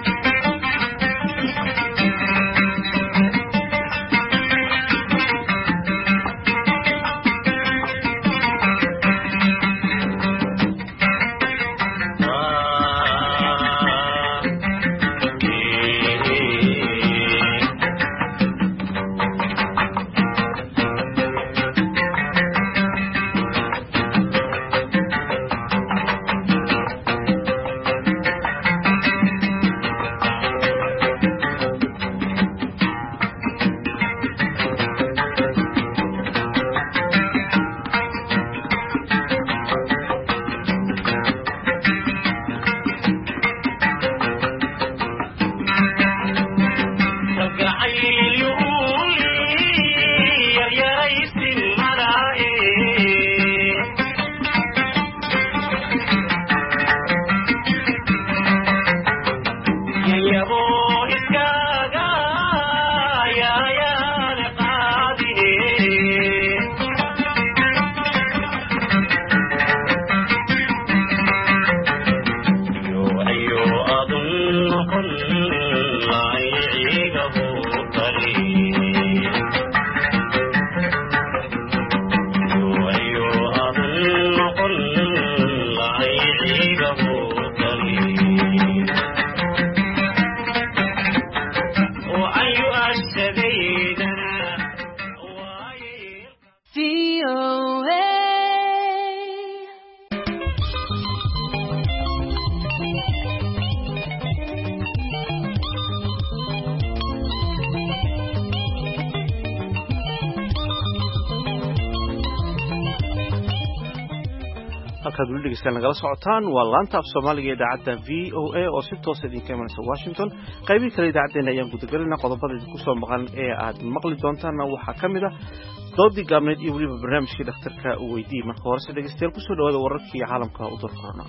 halkaad weli dhegeystaan nagala socotaan waa laanta af soomaaliga idaacadda v o a oo si toosa idinka imanaysa washington qaybihii kale idaacaddeenna ayaan gudagelinaa qodobada idinku soo maqan ee aad maqli doontaanna waxaa ka mid ah doodii gaabneed iyo weliba barnaamijkii dhakhtarka u weydiiyey marka horese dhegeystayaal kusoo dhawaada wararkii caalamka u dul korona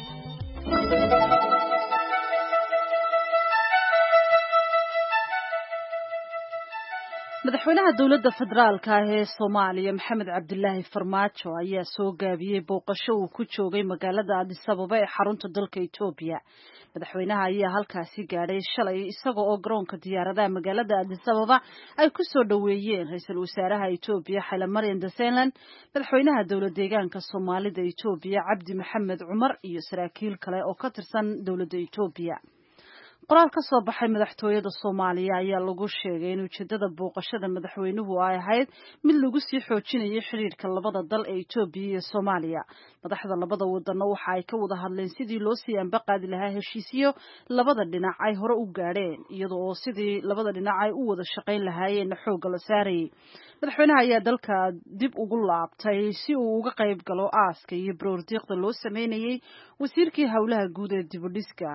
madaxweynaha dowladda federaalka ah ee Soomaaliya Maxamed Cabdullaahi Farmaajo ayaa soo gaabiyay booqasho uu ku joogay magaalada Addis Ababa ee xarunta dalka Itoobiya. Madaxweynaha ayaa halkaasi gaadhay shalay isagoo oo garoonka diyaaradaha magaalada Addis Ababa ay ku soo dhaweeyeen ra'iisul wasaaraha Itoobiya Haile Mariam Desalegn, madaxweynaha dowladda deegaanka Soomaalida Itoobiya Cabdi Maxamed Cumar iyo saraakiil kale oo ka tirsan dowladda Itoobiya. qoraal ka soo baxay madaxtooyada Soomaaliya ayaa lagu sheegay in ujeedada booqashada madaxweynuhu ay ahayd mid lagu sii xoojinayo xiriirka labada dal ee Itoobiya iyo Soomaaliya. Madaxda labada wadan waxa ay ka wada hadleen sidii loo sii anbaqaadi lahaa heshiisyo labada dhinac ay hore u gaadheen iyadoo sidii labada dhinac ay u wada shaqayn lahaayeen xoogga la saarayay. Madaxweynaha ayaa dalka dib ugu laabtay si uu uga qayb galo aaska iyo baroordiiqda loo sameynayay wasiirkii howlaha guud ee dib u dhiska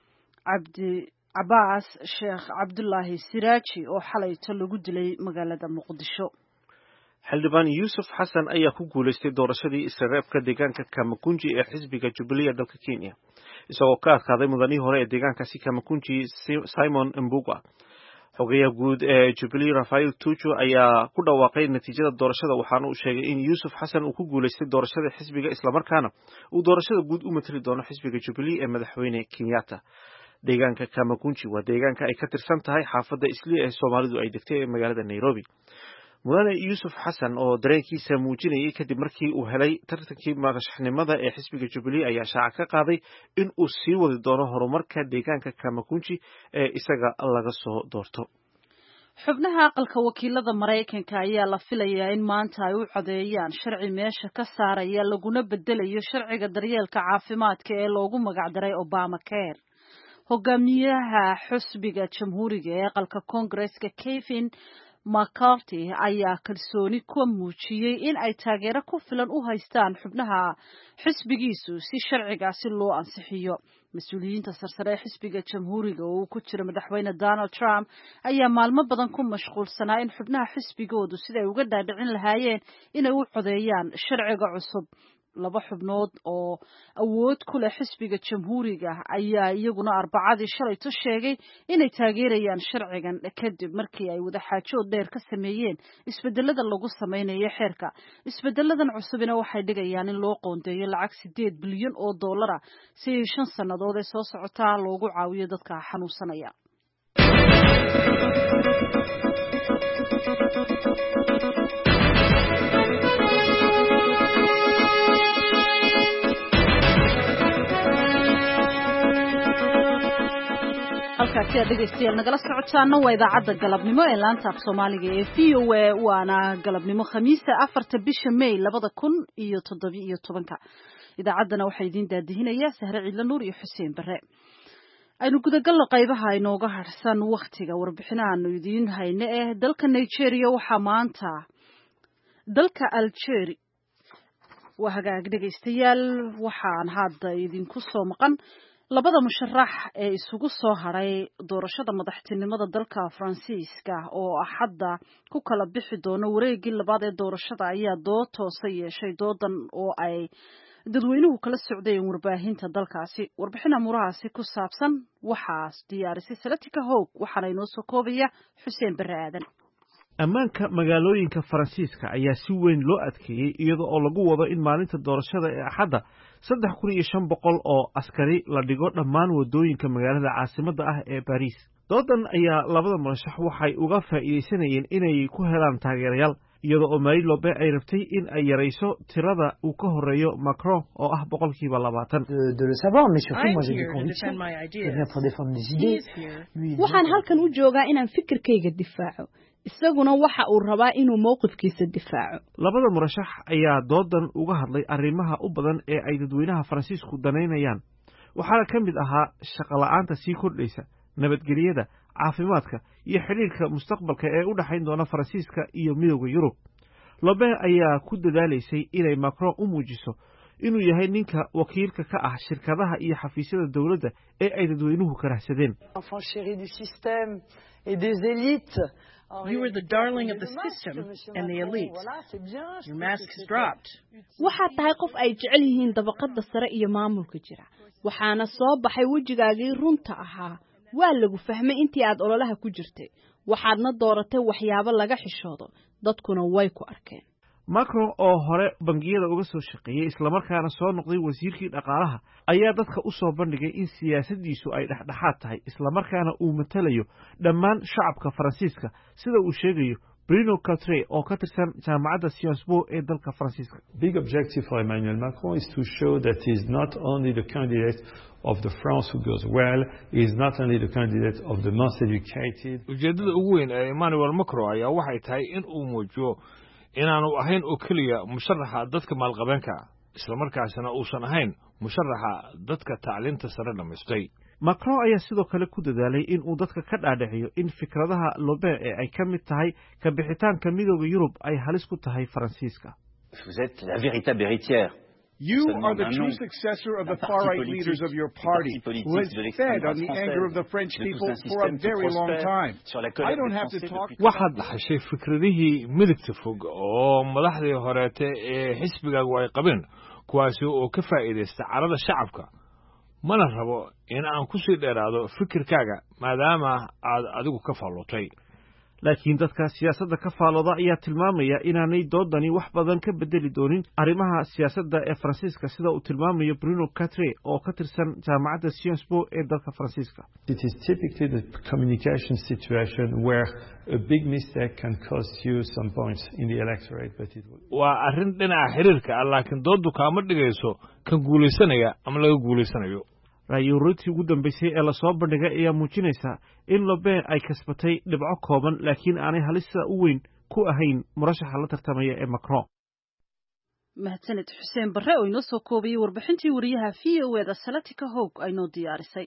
Cabdi Abbas Sheekh Cabdullaahi Siraaji oo xalayto lagu dilay magaalada Muqdisho. xildhibaan Yuusuf Xasan ayaa ku guuleystay doorashadii isreebka deegaanka Kamakunji ee xisbiga Jubilee ee dalka Kenya isagoo ka adkaaday mudanihii hore ee deegaankaasi Kamakunji Simon Mbuga. xogayaha guud ee Jubilee Rafael Tuju ayaa ku dhawaaqay natiijada doorashada waxaana uu sheegay in Yuusuf Xasan uu ku guuleystay doorashada xisbiga isla markaana uu doorashada guud u matali doono xisbiga Jubilee ee madaxweyne Kenyatta. deegaanka Kamakunji waa deegaanka ay ka tirsan tahay xaafadda Islii ee Soomaalidu ay degtay ee magaalada Nairobi. mudane Yuusuf Xasan oo dareenkiisa muujinayay kadib markii uu helay tartankii madaxnimada ee xisbiga Jubilee ayaa shaaca ka qaaday in uu sii wadi doono horumarka deegaanka Kamakunji ee isaga laga soo doorto. xubnaha aqalka wakiilada Mareykanka ayaa la filayaa in maanta ay u codeeyaan sharci meesha ka saaraya laguna bedelayo sharciga daryeelka caafimaadka ee loogu magacdaray Obamacare. hogaamiyaha xusbiga jamhuuriga ee aqalka Koongareeska Kevin McCarthy ayaa kalsooni ku muujiyay in ay taageero ku filan u haystaan xubnaha xisbigiisu si sharcigaasi loo ansixiyo. mas-uuliyiinta sarsare ee xisbiga jamhuuriga oo ku jira madaxweyne Donald Trump ayaa maalmo badan ku mashquulsanaa in xubnaha xisbigoodu siday uga dhaadhicin lahaayeen inay u codeeyaan sharciga cusub. laba xubnood oo awood ku leh xisbiga jamhuuriga ayaa iyaguna arbacadii shalayto sheegay inay taageerayaan sharcigan kadib markii ay wadaxaajood dheer ka sameeyeen isbedelada lagu sameynayo xeerka. Isbedeladan cusubina waxay dhigayaan in loo qoondeeyo lacag $8 bilyan oo dollar si 5 sannadood ee soo socota loogu caawiyo dadka xanuunsanaya. halkaasi aad dhegaystayaal nagala socotaana waa idaacadda galabnimo ee laanta af soomaaliga ee VOA waana galabnimo khamiista 4 bisha May 2017 idaacaddana waxaa idiin daadihinaya Sahre Ciidla Nuur iyo Xuseen Bare. aynu gudagalno qaybaha inooga harsan waqtiga warbixinaanu idiin hayne dalka Nigeria waxaa maanta dalka Algeria waa hagaag dhegaystayaal waxaan hadda idinku soo maqan labada musharax ee isugu soo haray doorashada madaxtinimada dalka Faransiiska oo hadda ku kala bixi doona wareegii labaad ee doorashada ayaa dood toosay yeeshay doodan oo ay dadweynuhu kala socdeen warbaahinta dalkaasi. warbixin amurahaasi ku saabsan waxaa diyaarisay Salatika Hoog waxaana inoo soo koobaya Xuseen Bare Aadan. ammaanka magaalooyinka Faransiiska ayaa si weyn loo adkeeyay iyadoo oo lagu wado in maalinta doorashada ee Axadda 3,500 oo askari la dhigo dhammaan wadooyinka magaalada caasimadda ah ee Paris. doodan ayaa labada murashax waxay uga faa'iideysanayeen inay ku helaan taageerayaal iyadoo oo Marine Le Pen ay rabtay in ay yareyso tirada uu ka horeeyo Macron oo ah 20%. de le savoir mais surtout moi j'ai des convictions pour défendre des idées. waxaan halkan u joogaa inaan fikirkayga difaaco isaguna waxa uu rabaa inuu mowqifkiisa difaaco. labada murashax ayaa doodan uga hadlay arrimaha u badan ee ay dadweynaha Faransiisku daneynayaan waxaana ka mid ahaa shaqo la'aanta sii kordhaysa, nabadgelyada, caafimaadka iyo xiriirka mustaqbalka ee u dhaxayn doona Faransiiska iyo midowga Yurub. Le Pen ayaa ku dadaalaysay inay Macron u muujiso inuu yahay ninka wakiilka ka ah shirkadaha iyo xafiisyada dawladda ee ay dadweynuhu karahsadeen. enfant chéri du système et des élites. You were the darling of the system and the elite. Your mask has dropped. waxaad tahay qof ay jecel yihiin dabaqada sare iyo maamulka jira waxaana soo baxay wajigaagii runta ahaa waa lagu fahmay intii aad ololaha ku jirtay waxaadna dooratay waxyaabo laga xishoodo dadkuna way ku arkeen. Macron oo hore bangiyada uga soo shaqeeyay isla markaana soo noqday wasiirkii dhaqaalaha ayaa dadka u soo bandhigay in siyaasadiisu ay dhexdhexaad tahay isla markaana uu matalayo dhammaan shacabka Faransiiska sida uu sheegayo Bruno Catre oo ka tirsan jaamacadda Sciences Po ee dalka Faransiiska. Big objective for Emmanuel Macron is to show that he is not only the candidate of the France who goes well, he is not only the candidate of the most educated. ujeedada ugu weyn ee Emmanuel Macron ayaa waxay tahay in uu muujiyo inaanu ahayn oo kaliya musharaxa dadka maalqabeenka isla markaasna uusan ahayn musharaxa dadka tacliinta sare dhamaystay. Macron ayaa sidoo kale ku dadaalay in uu dadka ka dhaadhiciyo in fikradaha Le Pen ee ay ka mid tahay ka bixitaanka midowga Yurub ay halis ku tahay Faransiiska. Vous êtes la véritable héritière. You are the true successor of the far-right leaders of your party, who has fed on the anger of the French people for a very long time. I don't have to talk. waxaad dhaxashay fikradihii midigta fog oo madaxdii horeete ee xisbigaagu ay qabeen kuwaasi oo ka faa'iideysta carada shacabka. mana rabo in aan ku sii dheeraado fikirkaaga maadaama aad adigu ka faallotay. laakiin dadka siyaasadda ka faalooda ayaa tilmaamaya inaanay doodani wax badan ka bedeli doonin arrimaha siyaasadda ee Faransiiska sida uu tilmaamayo Bruno Catre oo ka tirsan jaamacadda Sciences Po ee dalka Faransiiska. It is typically the communication situation where a big mistake can cost you some points in the electorate, but it will... waa arrin dhinaca xiriirka ah laakiin dooddu kaama dhigayso kan guulaysanaya ama laga guulaysanayo. ra'yi-ururintii ugu dambeysay ee la soo bandhigay ayaa muujinaysa in Le Pen ay kasbatay dhibco kooban laakiin aanay halista u weyn ku ahayn murashaxa la tartamaya ee Macron. mahadsanid Xuseen Bare oo inoo soo koobiyay warbixintii wariyaha VOA Salatika Hoog ay noo diyaarisay.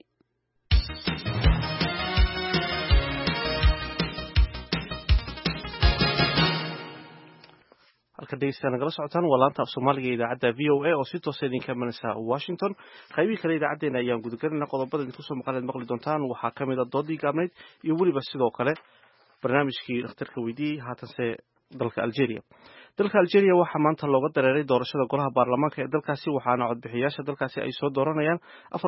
halka dhegeystayaal nagala socotaan waa laanta af Soomaaliga idaacadda VOA oo si toos ah idinka imanaysa Washington. qaybihii kale idaacadeena ayaan gudagalnaa qodobada idinku soo maqli doontaan waxaa ka mid ah doodii gaabneyd iyo weliba sidoo kale barnaamijkii dhakhtarka weydiiyey haatanse dalka Algeria. dalka Algeria waxaa maanta looga dareeray doorashada golaha baarlamaanka ee dalkaasi waxaana codbixiyaasha dalkaasi ay soo dooranayaan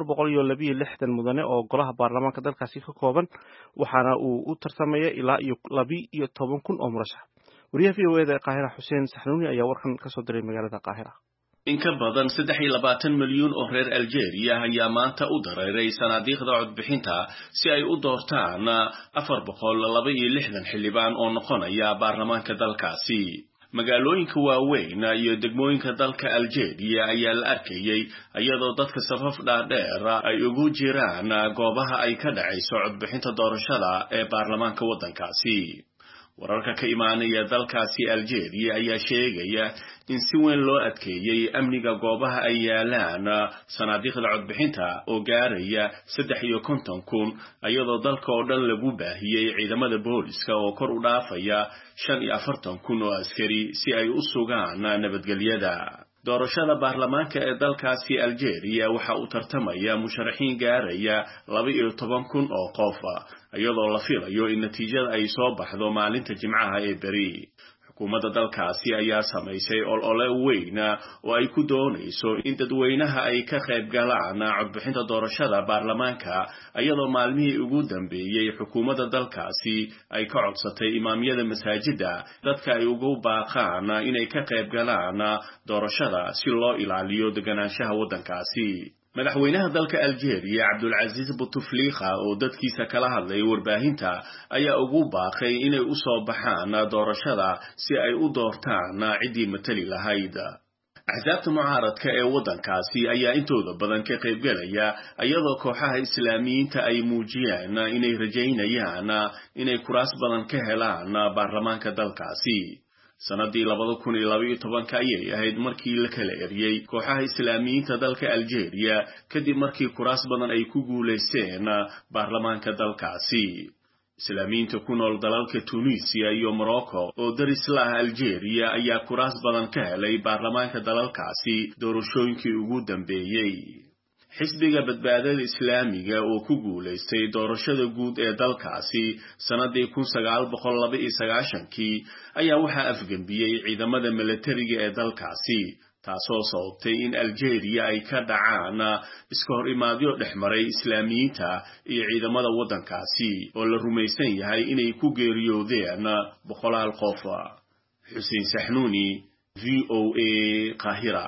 462 mudane oo golaha baarlamaanka dalkaasi ka kooban waxaana uu u tartamaya ilaa iyo 12,000 oo murashax. wariyaha VOA ee Qaahira Xuseen Saxnuuni ayaa warkan ka soo diray magaalada Qaahira. in ka badan 23 milyan oo reer Algeria ayaa maanta u dareeray sanaadiiqda codbixinta si ay u doortaan 462 xildhibaan oo noqonaya baarlamaanka dalkaasi. magaalooyinka waaweyn iyo degmooyinka dalka Algeria ayaa la arkayay iyadoo dadka safaf dhaadheer ay ugu jiraan goobaha ay ka dhacayso codbixinta doorashada ee baarlamaanka waddankaasi. wararka ka imaanaya dalkaasi Algeria ayaa sheegaya in si weyn loo adkeeyay amniga goobaha ay yaalaan sanaadiiqda codbixinta oo gaaraya 53,000 iyadoo dalka oo dhan lagu baahiyay ciidamada booliska oo kor u dhaafaya 45,000 oo askari si ay u sugaan nabadgelyada. doorashada baarlamaanka ee dalkaasi Algeria waxa uu tartamaya musharaxiin gaaraya 12,000 oo qof iyadoo la filayo in natiijada ay soo baxdo maalinta Jimcaha ee beri. xukuumadda dalkaasi ayaa samaysay olole weyn oo ay ku doonayso in dadweynaha ay ka qayb galaan codbixinta doorashada baarlamaanka iyadoo maalmihii ugu dambeeyay xukuumadda dalkaasi ay ka codsatay imaamyada masaajida dadka ay ugu baaqaan inay ka qayb galaan doorashada si loo ilaaliyo deganaanshaha waddankaasi. madaxweynaha dalka Algeria Abdulaziz Bouteflika oo dadkiisa kala hadlay warbaahinta ayaa ugu baaqay inay u soo baxaan doorashada si ay u doortaan cidii matali lahayd. axsaabta mucaaradka ee waddankaasi ayaa intooda badan ka qayb galaya iyadoo kooxaha islaamiyiinta ay muujiyeen inay rajaynayaan inay kuraas badan ka helaan baarlamaanka dalkaasi. sanadii 2012 ayay ahayd markii la kala eriyay kooxaha islaamiyiinta dalka Algeria kadib markii kuraas badan ay ku guuleysteen baarlamaanka dalkaasi. islaamiyiinta ku nool dalalka Tunisia iyo Morocco oo daris la ah Algeria ayaa kuraas badan ka helay baarlamaanka dalalkaasi doorashooyinkii ugu dambeeyay. xisbiga badbaadada islaamiga oo ku guuleystay doorashada guud ee dalkaasi sanadii 1992 ayaa waxa afgambiyay ciidamada militariga ee dalkaasi taasoo sababtay in Algeria ay ka dhacaan iska hor imaadyo dhexmaray islaamiyiinta iyo ciidamada waddankaasi oo la rumaysan yahay inay ku geeriyoodeen 100 qof. Xuseen Saxnuuni, VOA, Qaahira.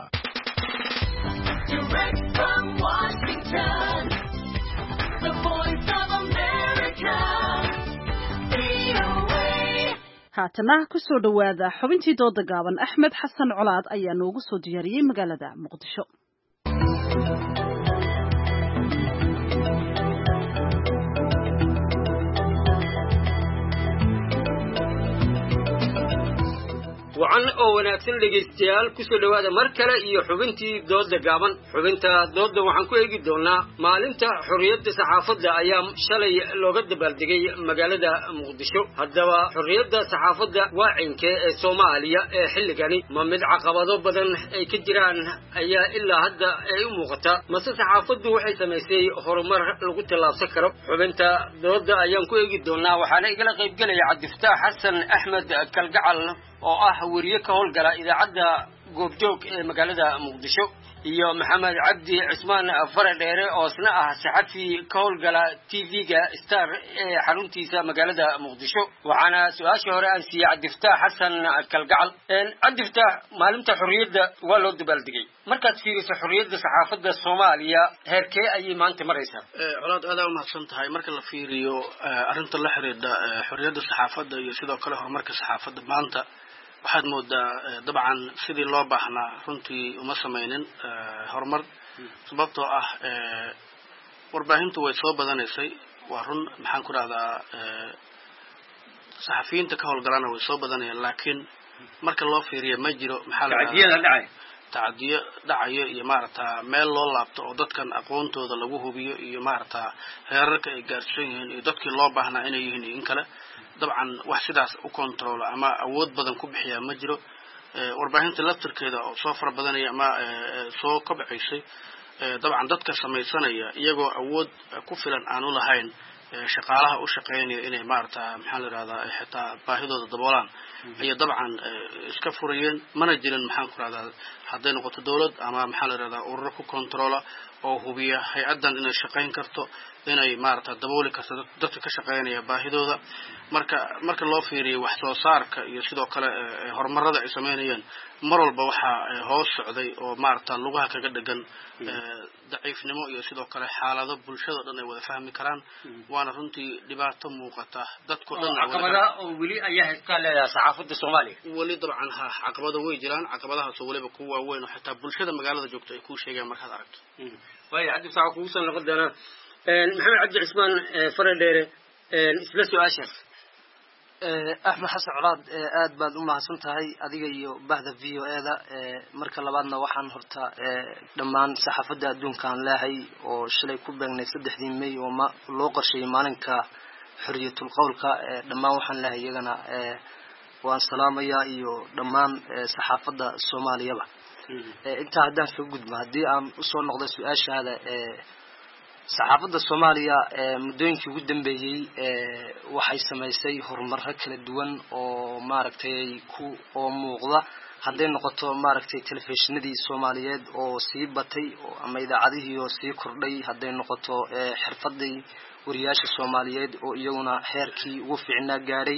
haatana ku soo dhawaada xubintii dooda gaaban. Axmed Xasan Colaad ayaa noogu soo diyaariyay magaalada Muqdisho. wacan oo wanaagsan dhegaystayaal ku soo dhawaada mar kale iyo xubintii dooda gaaban. xubinta dooda waxaan ku eegi doonaa maalinta xorriyadda saxaafadda ayaa shalay looga dabaaldegay magaalada Muqdisho. haddaba xorriyadda saxaafadda waacinkee ee Soomaaliya ee xilligani ma mid caqabado badan ay ka jiraan ayaa ilaa hadda ay u muuqata mase saxaafaddu waxay samaysay horumar lagu tallaabsan karo? xubinta dooda ayaan ku eegi doonaa waxaana igala qayb galaya Cabdifataax Xasan Axmed Kalgacal oo ah wariye ka howlgala idaacadda goobjoog ee magaalada Muqdisho iyo Maxamed Cabdi Cismaan Faradheere oo isna ah saxafi ka howlgala TV-ga Star ee xaruntiisa magaalada Muqdisho. waxaana su'aasha hore aan siiyay Cabdifataax Xasan Kalgacal. Cabdifataax, maalinta xorriyadda waa loo dabaaldegay. markaad fiiriso xorriyadda saxaafadda Soomaaliya heerkee ayay maanta maraysaa? colaad aad u mahadsan tahay. marka la fiiriyo arrinta la xiriirta xorriyadda saxaafadda iyo sidoo kale horumarka saxaafadda maanta waxaad moodaa dabcan sidii loo baahnaa runtii uma samaynin horumar sababtoo ah warbaahintu way soo badanaysay. waa run maxaan ku rahdaa saxafiyiinta ka howlgalana way soo badanayaan laakiin marka loo fiiriyo ma jiro tacadiyo dhacayo iyo maaragta meel loo laabto oo dadkan aqoontooda lagu hubiyo iyo maaragta heerarka ay gaarsan yihiin iyo dadkii loo baahnaa inay yihiin in kale dabcan wax sidaas u control ama awood badan ku bixiya ma jiro. warbaahinta laftirkeeda oo soo fara badanaya ama soo kobcaysay dabcan dadka samaysanaya iyagoo awood ku filan aanu lahayn shaqaalaha u shaqeynaya inay maarata maxaa la yidhahdaa xitaa baahidooda daboolaan ayay dabcan iska furayeen mana jirin maxaan ku rahdaa hadday noqoto dawlad ama maxaa la yidhahdaa ururo ku controla oo hubiya hay-addan inay shaqayn karto inay maarata dabooli karto dadka ka shaqeynaya baahidooda marka loo fiiriyo wax soo saarka iyo sidoo kale horumarada ay sameynayeen mar walba waxaa hoos socday oo maarata lugaha kaga dhegan daciifnimo iyo sidoo kale xaalado bulshada dhan ay wada fahmi karaan waana runtii dhibaato muuqata dadku dhan caqabada oo weli ayaa haystaa leedahay saxaafadda Soomaaliya weli dabcan caqabado way jiraan caqabadahaas oo waliba kuwa waaweyn oo xitaa bulshada magaalada joogta ay ku sheegaan markaad aragto way hadda sax ku soo noqon doona maxamed cabdi cismaan faradheere isla su'aashaas axmed xasan colaad aad baad u mahadsantahay adiga iyo bahda VOA-da marka labaadna waxaan horta dhammaan saxaafadda adduunka aan leeyahay oo shalay ku beegnay 3 May oo loo qorsheeyay maalinka xorriyatul qowlka dhammaan waxaan leeyahay iyagana waan salaamayaa iyo dhammaan saxaafadda Soomaaliyaba inta haddaan soo gudbo haddii aan u soo noqdo su'aashaada saxaafadda Soomaaliya muddooyinkii ugu dambeeyay waxay sameysay horumarro kala duwan oo maaragtay oo muuqda hadday noqoto maaragtay telefishinadii Soomaaliyeed oo sii batay ama idaacadihii oo sii kordhay hadday noqoto xirfadii wariyaasha Soomaaliyeed oo iyaguna heerkii ugu fiicnaa gaaray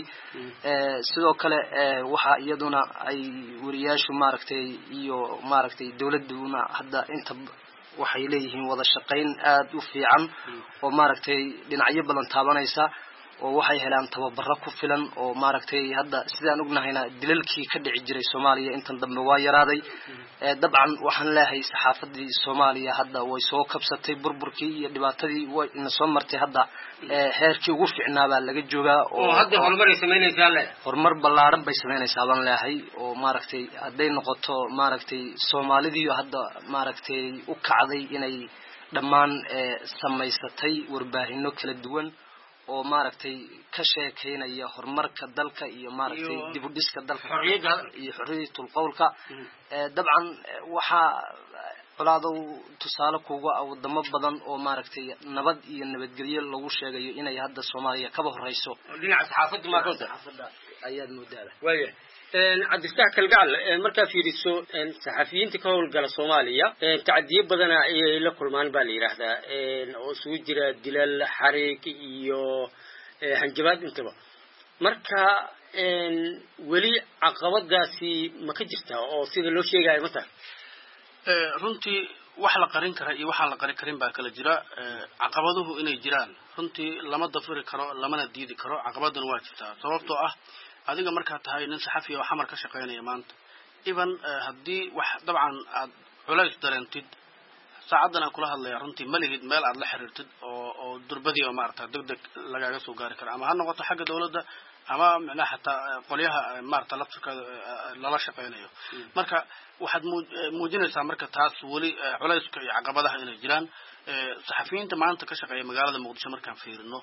sidoo kale waxa iyaduna ay wariyaashu maaragtay iyo maaragtay dawladuna hadda inta waxay leeyihiin wada shaqayn aad u fiican oo maaragtay dhinacyo badan taabanaysa oo waxay helaan tababaro ku filan oo maaragtay hadda sidaan ognahayna dilalkii ka dhici jiray Soomaaliya intan dambe waa yaraaday dabcan waxaan leeyahay saxaafadii Soomaaliya hadda way soo kabsatay burburkii iyo dhibaatadii way in soo martay hadda heerkii ugu fiicnaa baa laga joogaa oo hadda horumar ay sameynaysaa horumar ballaaran bay sameynaysaa baan leeyahay oo maaragtay hadday noqoto maaragtay Soomaalidii hadda maaragtay u kacday inay dhammaan samaysatay warbaahinno kala duwan oo maaragtay ka sheekeynaya horumarka dalka iyo maaragtay dib u dhiska dalka iyo xorriyatul qowlka dabcan waxa colaado tusaale kuuga wadamo badan oo maaragtay nabad iyo nabadgelyo lagu sheegayo inay hadda Soomaaliya ka horeyso dhinaca saxaafadda ma ka saxaafadda ayaad moodaa way cabdistax kalgacal marka fiiriso saxafiyiinta ka howlgala Soomaaliya tacdiye badan ay la kulmaan baa la yiraahdaa oo soo jira dilal xariiq iyo hanjabaad intaba marka weli caqabadaasi ma ka jirtaa oo sida loo sheegayo maanta runtii wax la qarin kara iyo waxa la qarin karin baa kala jira caqabaduhu inay jiraan runtii lama dafiri karo lamana diidi karo caqabaduna waa jirtaa sababtoo ah adiga markaa tahay nin saxafi oo xamar ka shaqeynaya maanta even haddii wax dabcan aad culays dareentid saacadan aan kula hadlaya runtii malihid meel aad la xiriirtid oo durbadii oo maarata degdeg lagaaga soo gaari kara ama ha noqoto xagga dawladda ama macnaha xataa qolyaha maarata laftirka lala shaqeynayo marka waxaad muujinaysaa marka taas weli culayska iyo caqabadaha inay jiraan saxafiyiinta maanta ka shaqeeya magaalada Muqdisho markaan fiirino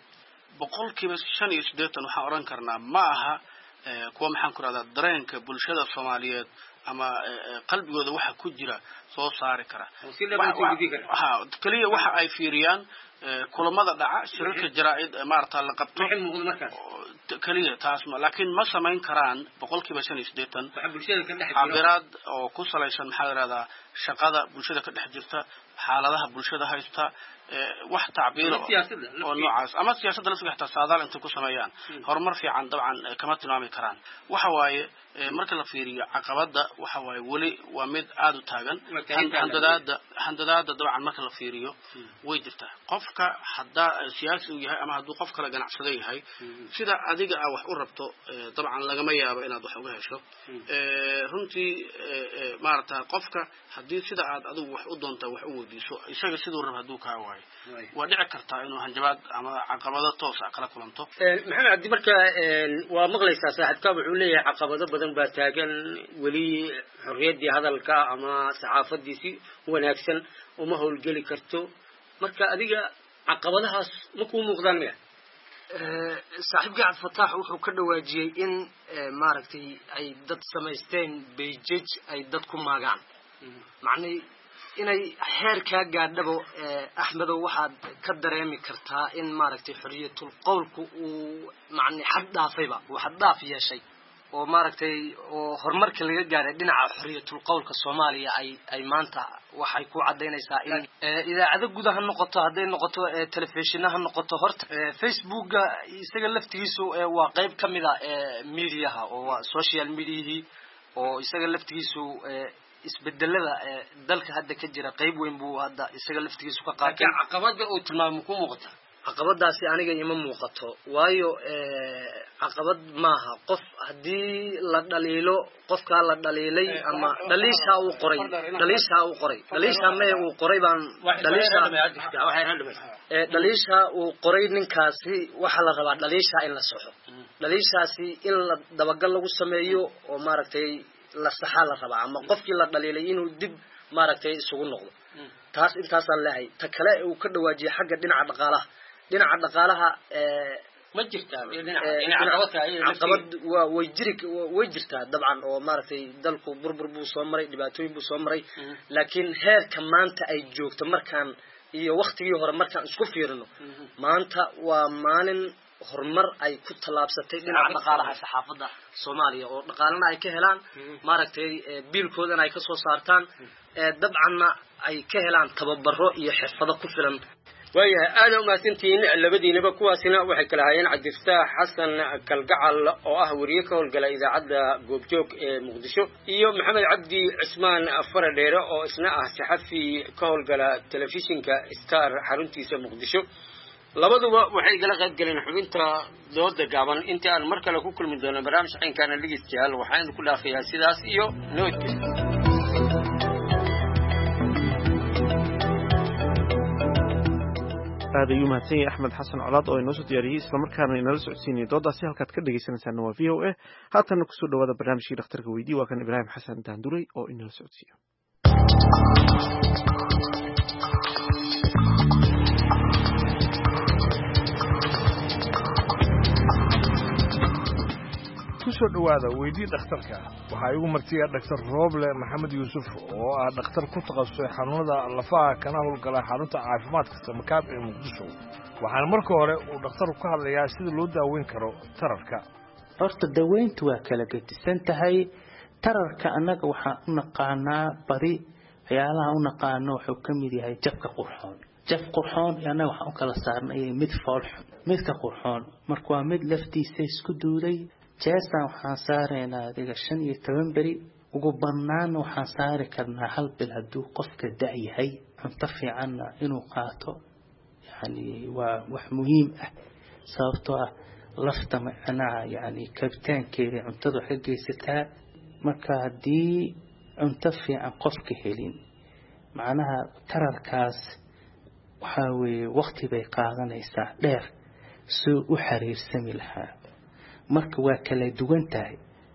85% waxaan oran karnaa ma aha kuwa maxaan ku radaa dareenka bulshada Soomaaliyeed ama qalbigooda waxa ku jira soo saari kara kaliya waxa ay fiiriyaan kulamada dhaca shirarka jaraa'id maarta la qabto kaliya taas laakiin ma samayn karaan 85% cabiraad oo ku salaysan maxaa la radaa shaqada bulshada ka dhex jirta xaaladaha bulshada haysta wax tacbiir oo noocaas ama siyaasadda la saxta saadaal inta ku sameeyaan horumar fiican dabcan kama tilmaami karaan waxa waaye marka la fiiriyo caqabada waxa waaye wali waa mid aad u taagan handadaada dabcan marka la fiiriyo way jirtaa qofka hadda siyaasi uu yahay ama hadduu qof kale ganacsado yahay sida adiga wax u rabto dabcan lagama yaabo inaad wax uga hesho runtii maarta qofka haddii sida aad adigu wax u doonto wax u weydiiso isaga sidoo rab haduu ka waayo waa dhici kartaa inuu hanjabaad ama caqabado toos ah kala kulanto maxamed abdi marka waa maqlaysaa saaxiibka wuxuu leeyahay caqabado badan baa taagan weli xorriyadii hadalka ama saxaafadiisi wanaagsan uma howlgeli karto marka adiga caqabadahaas ma ku muuqdaan miya saaxiibka Cabdi Fataax wuxuu ka dhawaajiyay in maaragtay ay dad samaysteen beejaj ay dad ku maagaan macnay inay heerkaa gaadhabo axmedow waxaad ka dareemi kartaa in maaragtay xorriyatul qowlku uu macni xad dhaafayba uu xad dhaaf yeeshay oo maaragtay oo horumarka laga gaaray dhinaca xorriyatul qowlka Soomaaliya ay maanta waxay ku cadeynaysaa in idaacada gudaha noqoto haday noqoto telefishinnaha noqoto horta Facebook-ga isaga laftigiisu waa qayb kamid ah media-ha oo social media oo isaga laftigiisu isbedelada dalka hadda ka jira qayb weyn buu hadda isaga laftigiisu ka qaatay caqabada oo tilmaamo ku muuqata caqabadaasi aniga ima muuqato waayo caqabad maaha qof hadii la dhaliilo qofka la dhaliilay ama dhaliisha uu qoray baan dhaliisha uu qoray ninkaasi waxa la rabaa dhaliisha in la saxo dhaliishaasi in la dabagal lagu sameeyo oo maaragtay la saxa la rabaa ama qofkii la dhaliilay inuu dib maaragtay isugu noqdo taas intaas aan leeyahay ta kale uu ka dhawaajiyo xagga dhinaca dhaqaalaha ma jirtaa caqabad way jirtaa dabcan oo maaragtay dalku burbur buu soo maray dhibaatooyin buu soo maray laakiin heerka maanta ay joogto markaan iyo waqtigii hore markaan isku fiirino maanta waa maalin horumar ay ku talaabsatay dhinaca dhaqaalaha saxaafadda Soomaaliya oo dhaqaalana ay ka helaan maaragtay biilkoodana ay ka soo saartaan dabcanna ay ka helaan tababaro iyo xirfado ku filan ويا أنا ما سنتين لبدي نبى كواسنا وحكي هاين عدفتها حسن كالجعل أو أهوريك والجلا إذا عدى جوبجوك مقدشو يوم محمد عبدي عثمان فراديرا أو إثناء صحفي كالجلا تلفزيون كستار حرنتي مقدشو لبدو وحي جلا قد جلنا حبينتا دود جابان أنت المركلة كل من دون برامج حين كان اللي يستاهل وحين كلها فيها سداس إيو نوت هذا يوم هاتين أحمد حسن علاض أو الناس دياريه إسلام كانوا ينالسوا عسيني ضد سيال كات كده جيسنا سنة وفيه هاتا نكسر لهذا برنامج شيء اخترق ويدي وكان إبراهيم حسن داندوري أو الناس عسيا kusoo dhawaada weydii dhakhtarka waxaa igu martiya dhaktar Rooble Maxamed Yuusuf oo ah dhakhtar ku takhasusay xanuunada lafaha kana howlgala xarunta caafimaadka Samakaab ee Muqdisho waxaan marka hore uu dhakhtarku ka hadlayaa sida loo daaweyn karo tararka horta daaweyntu waa kala gedisan tahay tararka anaga waxaan u naqaanaa bari waxyaalaha u naqaano wuxuu ka mid yahay jabka qurxoon anaga waxaan u kala saarnay mid foolxun midka qurxoon marka waa mid laftiisa isku duuday jeestan waxaan saareynaa adiga 15 beri ugu bannaan waxaan saari karnaa hal bil hadduu qofka da' yahay cunto fiicanna inuu qaato yani waa wax muhiim ah sababtoo ah lafta macnaha yani kabitaankeeda cuntada waxay geysataa marka haddii cunto fiican qofka helin macnaha tararkaas waxaa weeye waqti bay qaadanaysaa dheer soo u xiriirsami lahaa marka waa kala duwan tahay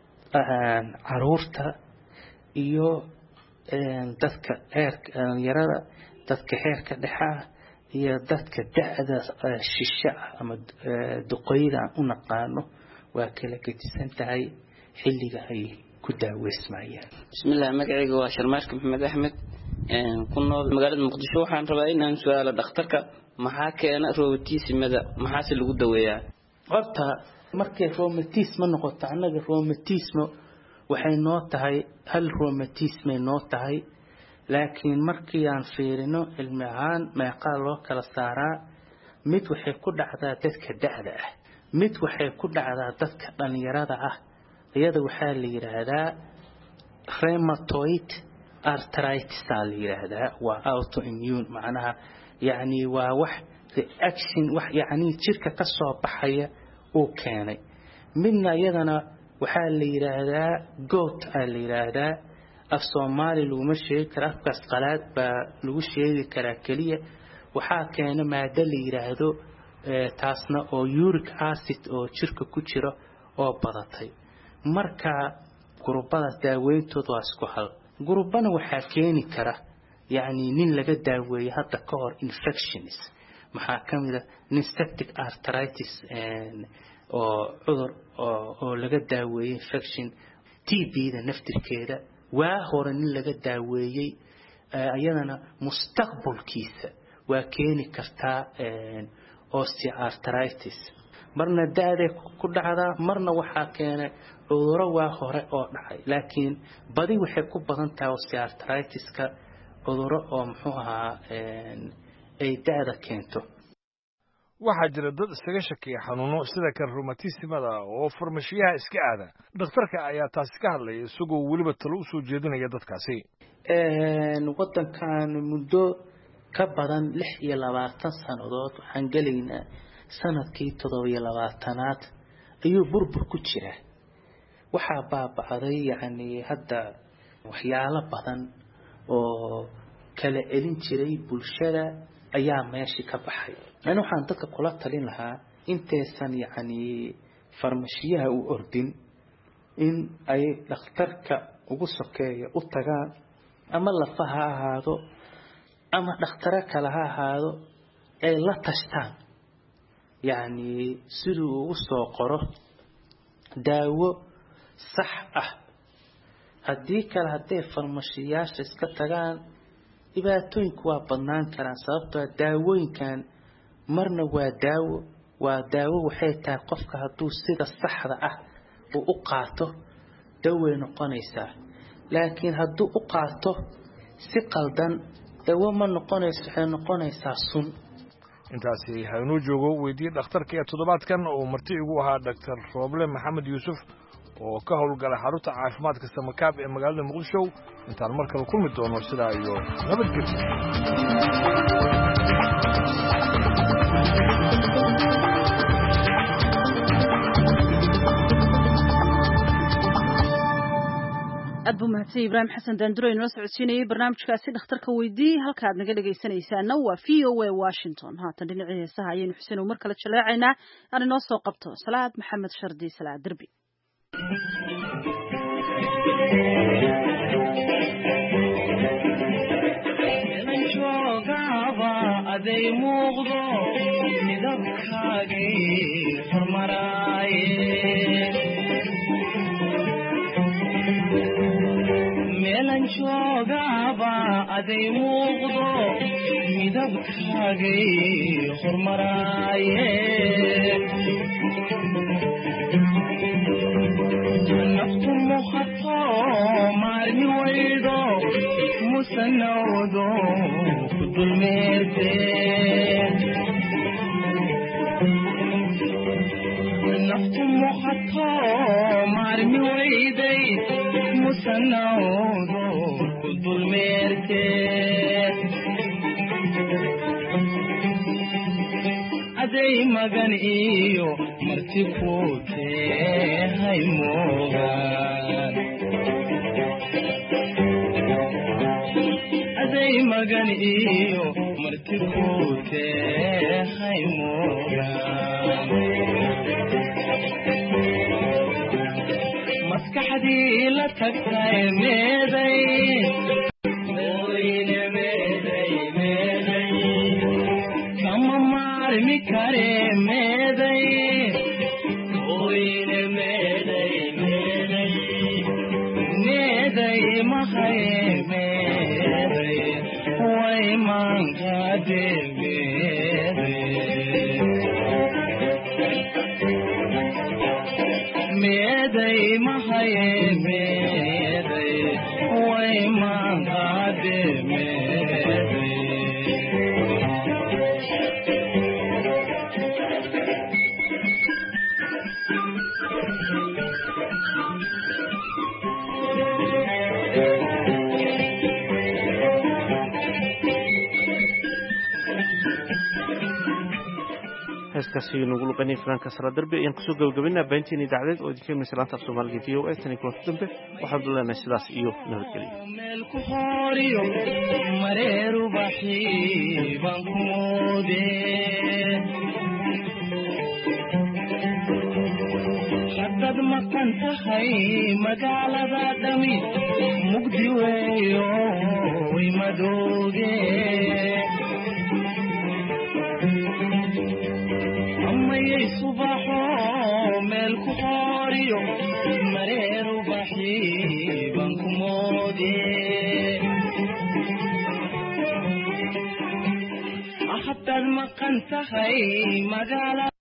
caruurta iyo dadka yarada dadka heerka dhexe iyo dadka da'da shisha ama duqeyda u naqaano waa kala gedisan tahay xilliga ay ku daaweysmayaan bismillaah magacayga waa Sharmaashka Maxamed Axmed ku nool magaalada Muqdisho waxaan rabaa inaan su'aalo dhakhtarka maxaa keena rheumatismada maxaase lagu daweeyaa horta markay rheumatism noqoto anaga rheumatism waxay noo tahay hal rheumatism noo tahay laakiin markii aan fiirino cilmi ahaan meeqa loo kala saaraa mid waxay ku dhacdaa dadka da'da ah mid waxay ku dhacdaa dadka dhalinyarada ah iyada waxaa la yiraahdaa rheumatoid arthritis la yiraahdaa waa autoimmune macnaha yani waa wax reaction wax yani jirka ka soo baxaya oo keenay midna iyadana waxaa la yiraahdaa gout la yiraahdaa af Soomaali lagu sheegi karo afkaas qalaad baa lagu sheegi karaa kaliya waxaa keena maada la yiraahdo taasna oo uric acid oo jirka ku jira oo badatay marka gurubada daaweyntooda waa isku hal gurubana waxaa keeni kara yani nin laga daaweeyo hadda ka hor infections maxaa kamid ah septic arthritis oo cudur oo laga daaweeyay infection TB da naftirkeeda waa hore nin laga daaweeyay ayadana mustaqbalkiisa waa keeni kartaa osteoarthritis marna da'day ku dhacdaa marna waxaa keenay cudurro waa hore oo dhacay laakiin badi waxay ku badan tahay osteoarthritis-ka cudurro oo muxuu ahaa ay da'da keento waxaa jira dad isaga shakiya xanuuno sida kan rheumatismada oo farmashiyaha iska aada dhakhtarka ayaa taasi ka hadlaya isagoo weliba talo usoo jeedinaya dadkaasi waddankan muddo ka badan 26 sannadood waxaan gelaynaa sanadkii 27aad ayuu burbur ku jira waxaa baaba'day yacni hadda waxyaalo badan oo kala celin jiray bulshada ayaa meeshii ka baxay أنا waxaan dadka kula talin lahaa intaysan yacni farmashiyaha u ordin in ay dhakhtarka ugu sokeeyo u tagaan ama lafaha ha ahaado ama dhakhtara kale ha ahaado ay la tashtaan yacni siduu ugu soo qoro daawo sax ah haddii kale hadday farmashiyaasha iska tagaan dhibaatooyinku waa badnaan karaan sababtoo daawooyinkan marna waa daawo waxay tahay qofka hadduu sida saxda ah uu u qaato daway noqonaysaa laakiin hadduu u qaato si qaldan dawo ma noqonayso waxay noqonaysaa sun intaasi haynuu joogo weydiiyey dhakhtarka ee toddobaadkan oo marti igu ahaa Dr. Roble Maxamed Yuusuf oo ka howlgala xarunta caafimaadka Samakaab ee magaalada Muqdisho intaan mar kale kulmi doono sidaa iyo nabadgelyo aad buu mahadsan Ibraahim Xasan Daanduro inoo socodsiinayay barnaamijkaasi dhakhtarka weydii halka aad naga dhageysanaysaana waa VOA Washington haatan dhinacii heesaha ayaynu xuseen mar kale jaleecaynaa aan inoo soo qabto Salaad Maxamed Shardi Salaad Derbi aday muuqdo midabkaagii hormaraaye meelan joogaaba aday muuqdo midabkaagii hormaraaye naftu muhato maarmi waydo musanawdo kudulmeerte naftu muhato maarmi wayday musanawdo kudulmeerte aday magan iyo marti kuute hay moogaan aday magan iyo marti kuute hay moogaan maskaxdii la tagtay meeday kare meeday oyne meeday mahaye meeday way mangade meeday mahaye meeday way mangade heeskaasi nagu luqaynay fanaanka Salaad Derbi ayaan kusoo gabagabaynaa baahinteena idaacadeed oo idinka imanaysa laanta Soomaaliga VOA tan iyo kulanti dambe waxaan leenahay sidaas iyo nabadgelyo mareeru baxii baan ku moodee haddad maqan tahay magaalada dhami mugdi weeyo way madooge amayay subaxo meel ku horiyo mareeru baxii baan ku moodee maqan tahay magaala